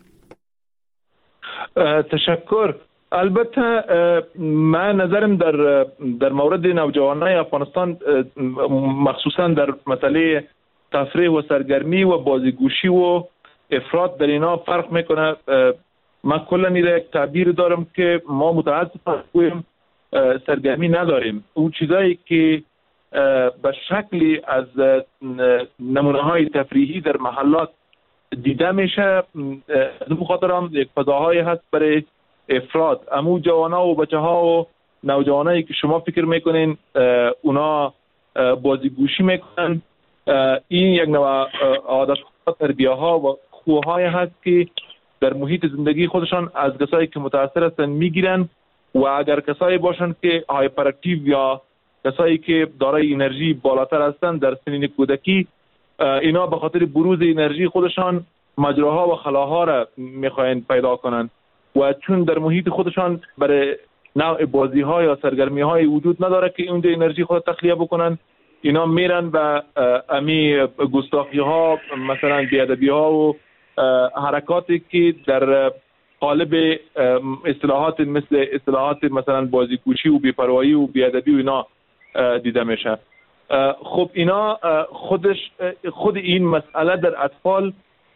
تشکر. البته من نظرم در در مورد نوجوانای افغانستان مخصوصا در مسئله تفریح و سرگرمی و بازیگوشی و افراط در اینا فرق میکنه. من کلا نیره یک تعبیر دارم که ما متاسفانه گویم سرگرمی نداریم. اون چیزایی که به شکلی از نمونه های تفریحی در محلات دیده میشه، از اون خاطر هم یک فضاهایی هست برای افراد. امو جوانا و بچه ها و نوجوانایی که شما فکر میکنین اونا بازیگوشی میکنن، این یک نوع عادت ها، تربیه ها و خوهای هست که در محیط زندگی خودشان از کسایی که متاثر هستن میگیرن و اگر کسایی باشن که هایپر اکتیو یا کسایی که دارای انرژی بالاتر هستن در سنین کودکی، اینا به خاطر بروز انرژی خودشان مجراها و خلاها را میخواین پیدا کنن و چون در محیط خودشان برای نوع بازی ها یا سرگرمی های وجود نداره که اونجا انرژی خود تخلیه بکنن، اینا میرن به امی گستاخی ها، مثلا بیادبی ها و حرکاتی که در قالب اصطلاحات مثل اصطلاحات مثلا بازیگوشی و بی‌پروایی و بیادبی و اینا دیده میشه. خب اینا خودش خود این مسئله در اطفال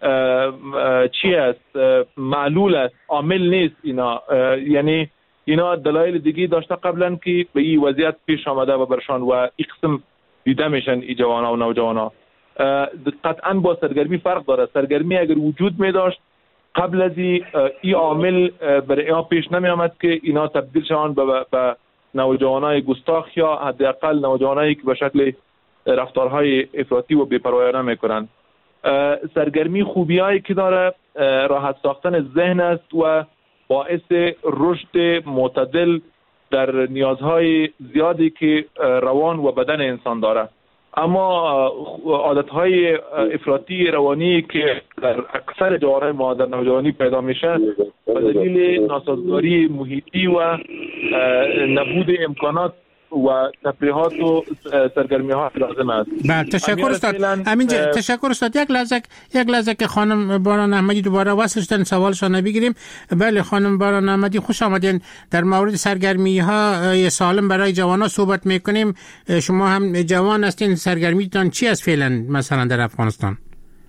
چی است؟ معلول است، عامل نیست. اینا یعنی اینا دلایل دیگه داشته قبلا که به این وضعیت پیش آمده و برشان و این قسم دیده میشن ای جوانا و نوجوانا. قطعا با سرگرمی فرق داره. سرگرمی اگر وجود می داشت قبل از این عامل برای اینا پیش نمی آمد که اینا تبدیل شوند به, به نوجوانای گستاخ یا حداقل نوجوانایی که به شکل رفتارهای افراطی و بی‌پروایانه میکنن. سرگرمی خوبیایی که داره راحت ساختن ذهن است و باعث رشد معتدل در نیازهای زیادی که روان و بدن انسان داره. اما عادتهای افراطی روانی که در اکثر جوانای ما در نوجوانی پیدا میشه به دلیل ناسازگاری محیطی و نبود امکانات و تفریحات و سرگرمی ها لازم است. بله تشکر استاد. همینجا تشکر استاد. یک لحظه یک لحظه که خانم باران احمدی دوباره وصل شدن سوالشون بگیریم. بله خانم باران احمدی خوش آمدین. در مورد سرگرمی های سالم برای جوانان صحبت میکنیم. شما هم جوان هستین، سرگرمیتان چی است فعلا مثلا در افغانستان؟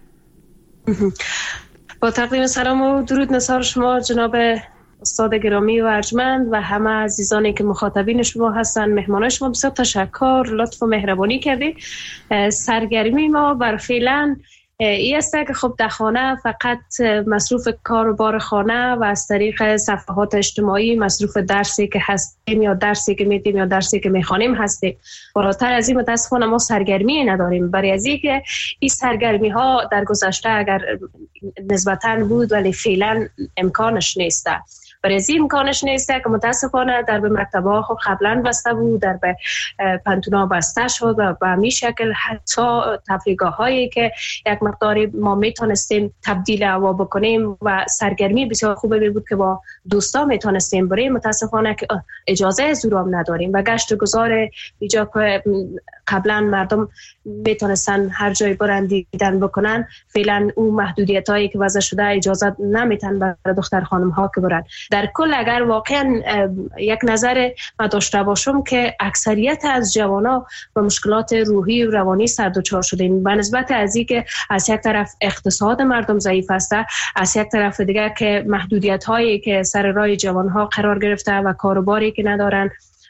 با تقدیم سلام و درود نثار شما جناب استاد گرامی و ارجمند و همه عزیزانی که مخاطبین شما هستن، مهمانان شما، بسیار تشکر، لطف و مهربانی کردید. سرگرمی ما بر فعلا این است که خب در خانه فقط مصروف کار و بار خانه و از طریق صفحات اجتماعی مصروف درسی که هستیم یا درسی که میدیم یا درسی که میخوانیم هستیم. بالاتر از این متاسفانه ما سرگرمی نداریم. برای از این که این سرگرمی ها در گذشته اگر نسبتاً بود ولی فعلا امکانش نیست. برای از این امکانش نیست که متاسفانه در به مکتبه ها خب قبلا بسته بود، در به پنتونا بسته شد و به همین شکل حتی تفریحگاه هایی که یک مقداری ما میتونستیم تبدیل هوا بکنیم و سرگرمی بسیار خوبه بود که با دوستا میتونستیم بریم، متاسفانه که اجازه زورام نداریم و گشت گذار اینجا که قبلا مردم میتونستن هر جای برن دیدن بکنن، فعلا اون محدودیت هایی که وضع شده اجازه نمیتن برای دختر خانم ها که برن. در کل اگر واقعا یک نظر ما داشته باشم که اکثریت از جوانا با مشکلات روحی و روانی سر دچار شدیم به نسبت از این که از یک طرف اقتصاد مردم ضعیف است، از یک طرف دیگه که محدودیت هایی که سر راه جوان ها قرار گرفته و کاروباری که ندارن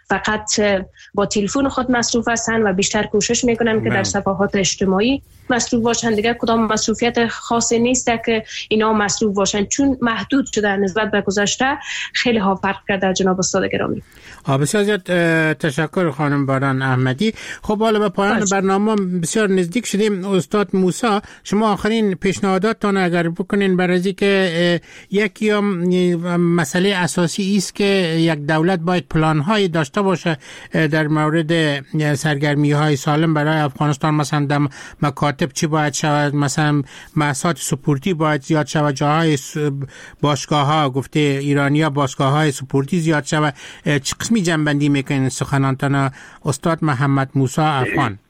فقط با تلفن خود مصروف هستند و بیشتر کوشش میکنن که در صفحات اجتماعی مصروف باشن. دیگه کدام مصروفیت خاصی نیست که اینا مصروف باشن، چون محدود شده نسبت به گذشته. خیلی ها فرق کرده جناب استاد گرامی. بسیار زیاد تشکر خانم باران احمدی. خب حالا به پایان برنامه بسیار نزدیک شدیم. استاد موسی، شما آخرین پیشنهاداتتان اگر بکنین برای که یکی مسئله اساسی است که یک دولت باید پلان‌های داشته باشه در مورد سرگرمی‌های سالم برای افغانستان، مثلا در مکاتب چی باید شود، مثلا محصات سپورتی باید زیاد شود، جاهای باشگاه‌ها گفته ایرانی‌ها باشگاه‌های سپورتی زیاد شود. چه قسمی جنبندی میکنین سخنانتان استاد محمد موسی افغان؟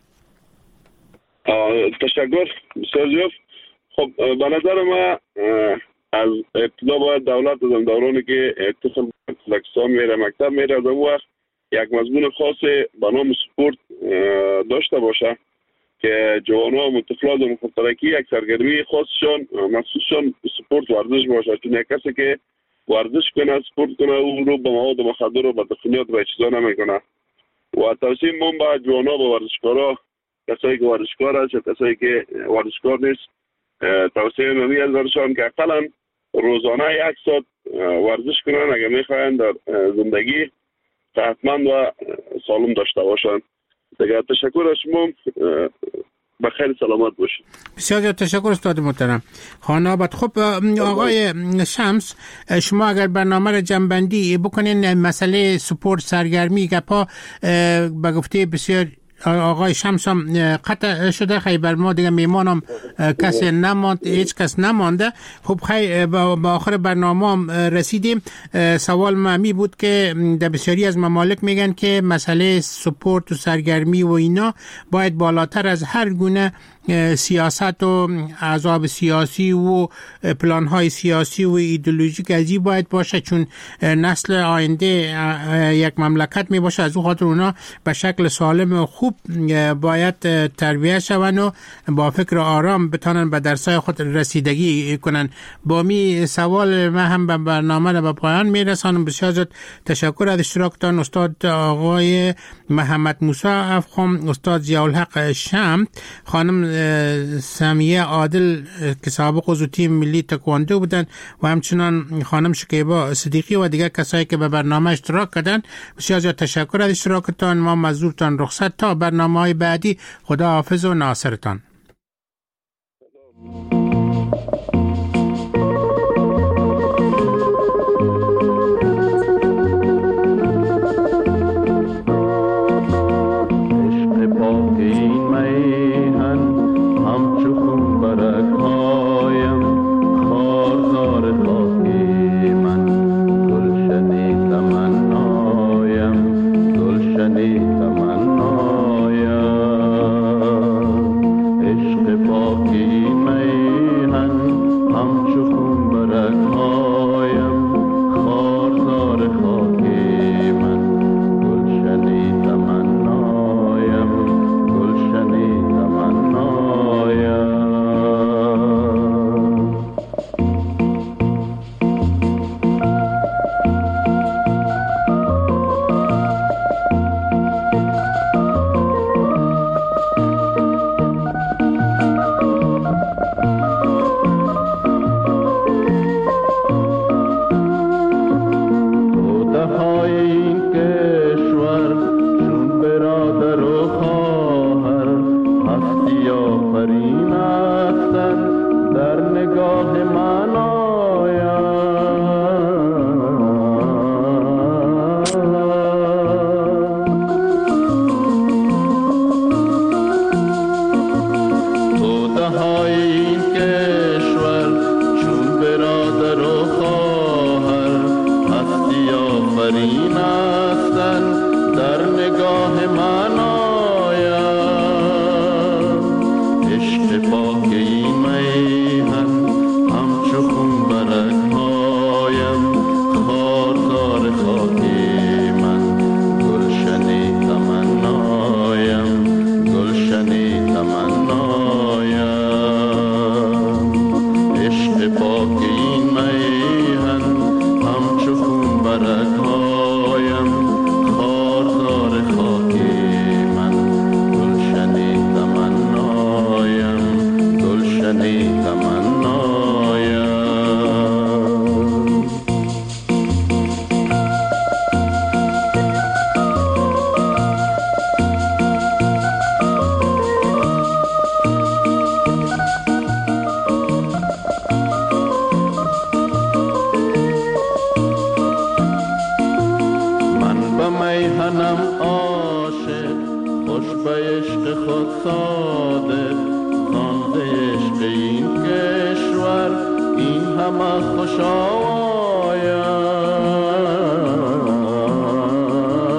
تشکر بسیار. خب به نظر ما از ابتدا باید دولت از دورانی که طفل لکسان میره مکتب میره از اون وقت یک مضمون خاص به نام سپورت داشته باشه که جوانها و طفلان و مختلکی یک سرگرمی خاصشان مخصوصشان سپورت ورزش باشه، چون یک کسی که ورزش کنه سپورت کنه او رو به مواد مخدر و بدخونیات و چیزا نمیکنه. و توصیه من به جوانها و ورزشکارا، کسایی که ورزشکار هست و کسایی که ورزشکار نیست، توصیه ممی از ورزشان که اقلا روزانه یک ساعت ورزش کنن اگر میخواین در زندگی صحتمند و سالم داشته باشن. دیگه تشکر از شما، بخیر سلامت باشید. بسیار تشکر استاد محترم. خانابت. خب آقای شمس، شما اگر برنامه را جنبندی بکنین مسئله سپورت سرگرمی گپا به گفته بسیار آقای شمس هم قطع شده، خیلی بر ما دیگه میمانم کسی نماند، هیچ کس نمانده. خب خیلی با آخر برنامه هم رسیدیم. سوال معمی بود که در بسیاری از ممالک میگن که مسئله سپورت و سرگرمی و اینا باید بالاتر از هر گونه سیاست و احزاب سیاسی و پلان‌های سیاسی و ایدئولوژیک ازی باید باشه، چون نسل آینده یک مملکت می باشه. از اون خاطر اونا به شکل سالم و خوب باید تربیت شون و با فکر آرام بتانن به درسای خود رسیدگی کنن. با می سوال من هم به برنامه را به پایان می رسانم. بسیار زیاد تشکر از اشتراکتان استاد آقای محمد موسی افغان، استاد ضیاءالحق شمس، خانم سمیه عادل که سابق عضو تیم ملی تکواندو بودن و همچنان خانم شکیبا صدیقی و دیگر کسایی که به برنامه اشتراک کردن. بسیار زیاد تشکر از اشتراکتان. ما مزدورتان رخصت تا برنامه‌های بعدی. خدا حافظ و ناصرتان. میهنم عاشق خوش به عشق خود صادق خانده عشق این کشور این همه خوش آوایم